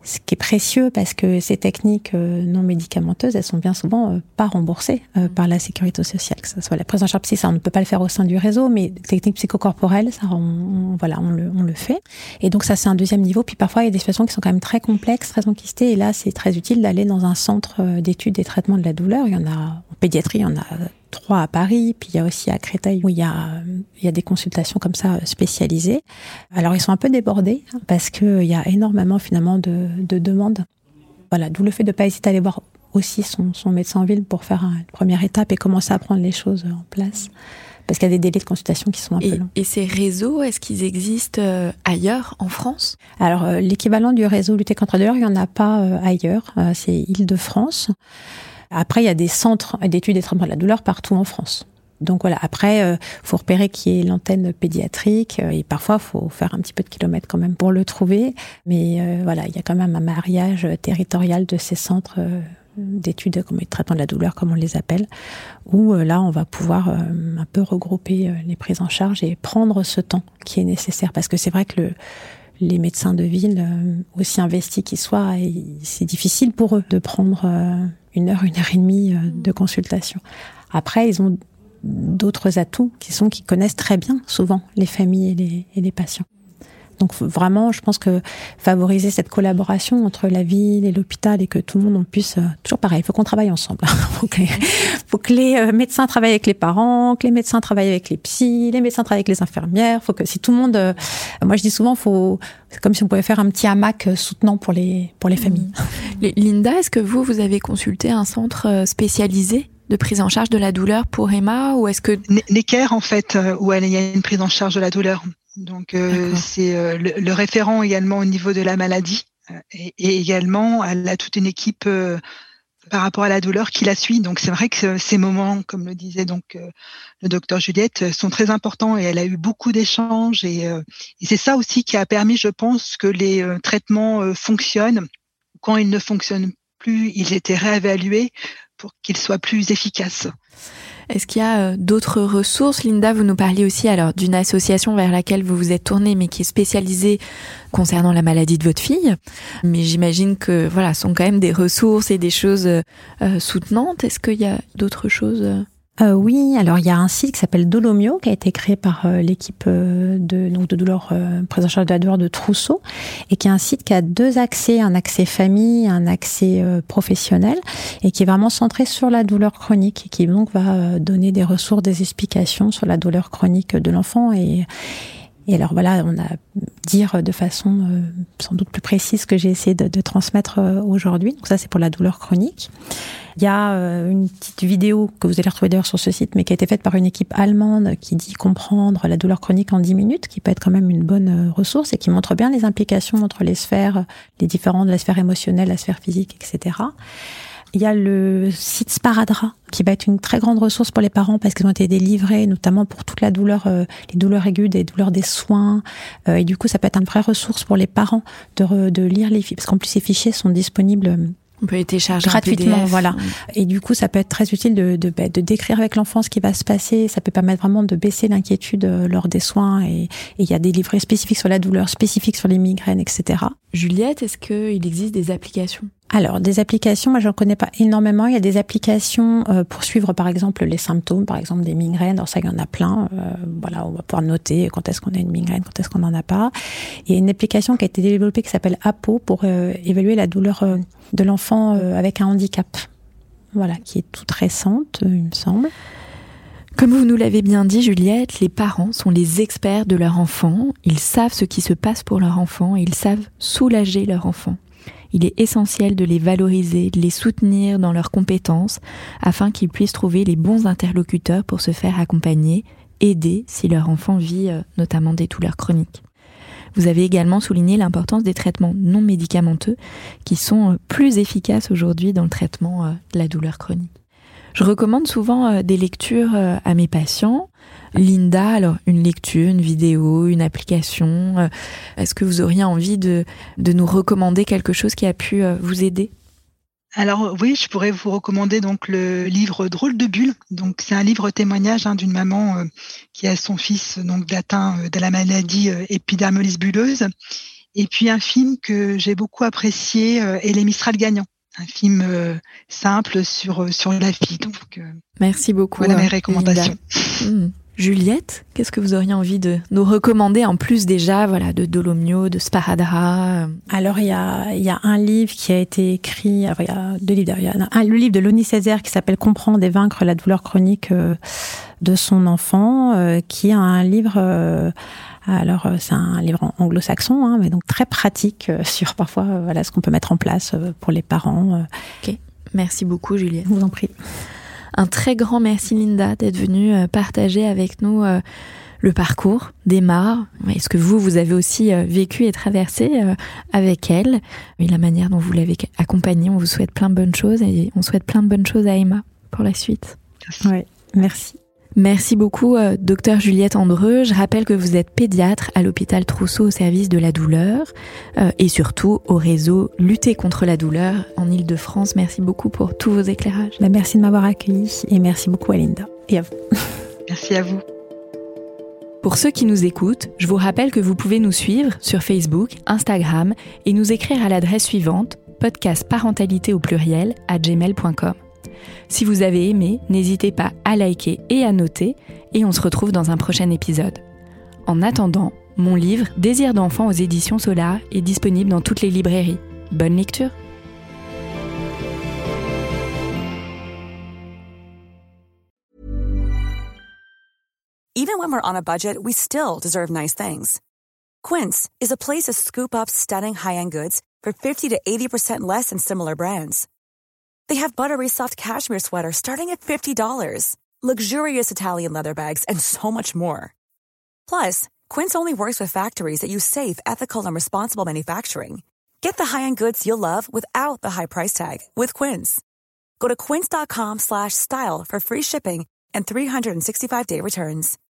Ce qui est précieux parce que ces techniques non médicamenteuses, elles sont bien souvent pas remboursées par la sécurité sociale, que ce soit la prise en charge psy, ça on ne peut pas le faire au sein du réseau, mais les techniques psychocorporelles, ça on le fait. Et donc ça c'est un deuxième niveau. Puis parfois il y a des situations qui sont quand même très complexes, très enquistées, et là c'est très utile d'aller dans un centre d'études et traitements de la douleur. Il y en a en pédiatrie, il y en a 3 à Paris, puis il y a aussi à Créteil où il y a des consultations comme ça spécialisées. Alors ils sont un peu débordés parce que il y a énormément finalement de demandes. Voilà, d'où le fait de ne pas hésiter à aller voir aussi son médecin en ville pour faire une première étape et commencer à prendre les choses en place. Parce qu'il y a des délais de consultation qui sont un peu longs. Et ces réseaux, est-ce qu'ils existent ailleurs en France ? Alors l'équivalent du réseau Lutter contre la douleur, il n'y en a pas ailleurs, c'est Île-de-France. Après, il y a des centres d'études et traitements de la douleur partout en France. Donc voilà, après, faut repérer qui est l'antenne pédiatrique et parfois, faut faire un petit peu de kilomètres quand même pour le trouver. Mais voilà, il y a quand même un mariage territorial de ces centres d'études et de traitement de la douleur, comme on les appelle, où là, on va pouvoir un peu regrouper les prises en charge et prendre ce temps qui est nécessaire. Parce que c'est vrai que les médecins de ville, aussi investis qu'ils soient, c'est difficile pour eux de prendre 1 heure, 1 heure et demie de consultation. Après, ils ont d'autres atouts qui connaissent très bien, souvent, les familles et les patients. Donc vraiment, je pense que favoriser cette collaboration entre la ville et l'hôpital et que tout le monde puisse... toujours pareil, il faut qu'on travaille ensemble. faut que les médecins travaillent avec les parents, que les médecins travaillent avec les psys, les médecins travaillent avec les infirmières. Faut que si tout le monde... moi, je dis souvent, c'est comme si on pouvait faire un petit hamac soutenant pour les familles. Linda, est-ce que vous avez consulté un centre spécialisé de prise en charge de la douleur pour Emma, ou est-ce que... Necker, en fait, où il y a une prise en charge de la douleur. Donc c'est le référent également au niveau de la maladie et également elle a toute une équipe par rapport à la douleur qui la suit. Donc c'est vrai que ces moments, comme le disait donc le docteur Juliette, sont très importants et elle a eu beaucoup d'échanges et c'est ça aussi qui a permis, je pense, que les traitements fonctionnent. Quand ils ne fonctionnent plus, ils étaient réévalués pour qu'ils soient plus efficaces. Est-ce qu'il y a d'autres ressources ? Linda, vous nous parliez aussi alors d'une association vers laquelle vous vous êtes tournée, mais qui est spécialisée concernant la maladie de votre fille. Mais j'imagine que voilà, ce sont quand même des ressources et des choses soutenantes. Est-ce qu'il y a d'autres choses ? Oui, alors il y a un site qui s'appelle Dolomio qui a été créé par l'équipe de douleur, prise en charge de la douleur de Trousseau, et qui est un site qui a 2 accès, un accès famille, un accès professionnel, et qui est vraiment centré sur la douleur chronique et qui donc va donner des ressources, des explications sur la douleur chronique de l'enfant et alors voilà, on a dire de façon sans doute plus précise que j'ai essayé de transmettre aujourd'hui. Donc ça, c'est pour la douleur chronique. Il y a une petite vidéo que vous allez retrouver d'ailleurs sur ce site, mais qui a été faite par une équipe allemande qui dit comprendre la douleur chronique en 10 minutes, qui peut être quand même une bonne ressource et qui montre bien les implications entre les sphères, les différentes, la sphère émotionnelle, la sphère physique, etc. Il y a le site Sparadrap, qui va être une très grande ressource pour les parents parce qu'ils ont été délivrés, notamment pour toute la douleur, les douleurs aiguës, des douleurs des soins. Et du coup, ça peut être une vraie ressource pour les parents de lire les fichiers, parce qu'en plus, ces fichiers sont disponibles on peut les télécharger gratuitement, PDF, voilà. Et du coup, ça peut être très utile de décrire avec l'enfant ce qui va se passer. Ça peut permettre vraiment de baisser l'inquiétude lors des soins. Et il y a des livrets spécifiques sur la douleur, spécifiques sur les migraines, etc. Juliette, est-ce qu'il existe des applications ? Alors, des applications, moi, j'en connais pas énormément. Il y a des applications pour suivre, par exemple, les symptômes, par exemple, des migraines. Alors ça, il y en a plein. Voilà, on va pouvoir noter quand est-ce qu'on a une migraine, quand est-ce qu'on n'en a pas. Il y a une application qui a été développée qui s'appelle APO pour évaluer la douleur de l'enfant avec un handicap. Voilà, qui est toute récente, il me semble. Comme vous nous l'avez bien dit, Juliette, les parents sont les experts de leur enfant. Ils savent ce qui se passe pour leur enfant et ils savent soulager leur enfant. Il est essentiel de les valoriser, de les soutenir dans leurs compétences afin qu'ils puissent trouver les bons interlocuteurs pour se faire accompagner, aider si leur enfant vit notamment des douleurs chroniques. Vous avez également souligné l'importance des traitements non médicamenteux qui sont plus efficaces aujourd'hui dans le traitement de la douleur chronique. Je recommande souvent des lectures à mes patients. Linda, alors une lecture, une vidéo, une application, est-ce que vous auriez envie de nous recommander quelque chose qui a pu vous aider ? Alors oui, je pourrais vous recommander donc le livre Drôle de bulle. Donc c'est un livre témoignage d'une maman qui a son fils donc atteint de la maladie épidermolyse bulleuse Et puis un film que j'ai beaucoup apprécié est Les Mistral gagnants. Un film simple sur la vie. Donc, merci beaucoup. Voilà mes recommandations. Juliette, qu'est-ce que vous auriez envie de nous recommander en plus déjà de Dolomio, de Sparadara? Alors il y a un livre qui a été écrit, il y a 2 livres derrière. Le livre de Loni Césaire qui s'appelle Comprendre et vaincre la douleur chronique de son enfant, qui est un livre... Alors, c'est un livre anglo-saxon, mais donc très pratique sur parfois ce qu'on peut mettre en place pour les parents. Ok, merci beaucoup Juliette. Je vous en prie. Un très grand merci Linda d'être venue partager avec nous le parcours d'Emma. Est-ce que vous avez aussi vécu et traversé avec elle et la manière dont vous l'avez accompagnée? On vous souhaite plein de bonnes choses et on souhaite plein de bonnes choses à Emma pour la suite. Oui, merci. Merci beaucoup, Dr Juliette Andreu. Je rappelle que vous êtes pédiatre à l'hôpital Trousseau au service de la douleur et surtout au réseau Lutter contre la douleur en Île-de-France. Merci beaucoup pour tous vos éclairages. Merci de m'avoir accueillie et merci beaucoup à Linda et à vous. Merci à vous. Pour ceux qui nous écoutent, je vous rappelle que vous pouvez nous suivre sur Facebook, Instagram et nous écrire à l'adresse suivante podcastparentalité@gmail.com. Si vous avez aimé, n'hésitez pas à liker et à noter, et on se retrouve dans un prochain épisode. En attendant, mon livre Désir d'enfant aux éditions Solar est disponible dans toutes les librairies. Bonne lecture! Even when we're on a budget, we still deserve nice things. Quince is a place to scoop up stunning high-end goods for 50 to 80% less than similar brands. They have buttery soft cashmere sweaters starting at $50, luxurious Italian leather bags, and so much more. Plus, Quince only works with factories that use safe, ethical, and responsible manufacturing. Get the high-end goods you'll love without the high price tag with Quince. Go to quince.com/style for free shipping and 365-day returns.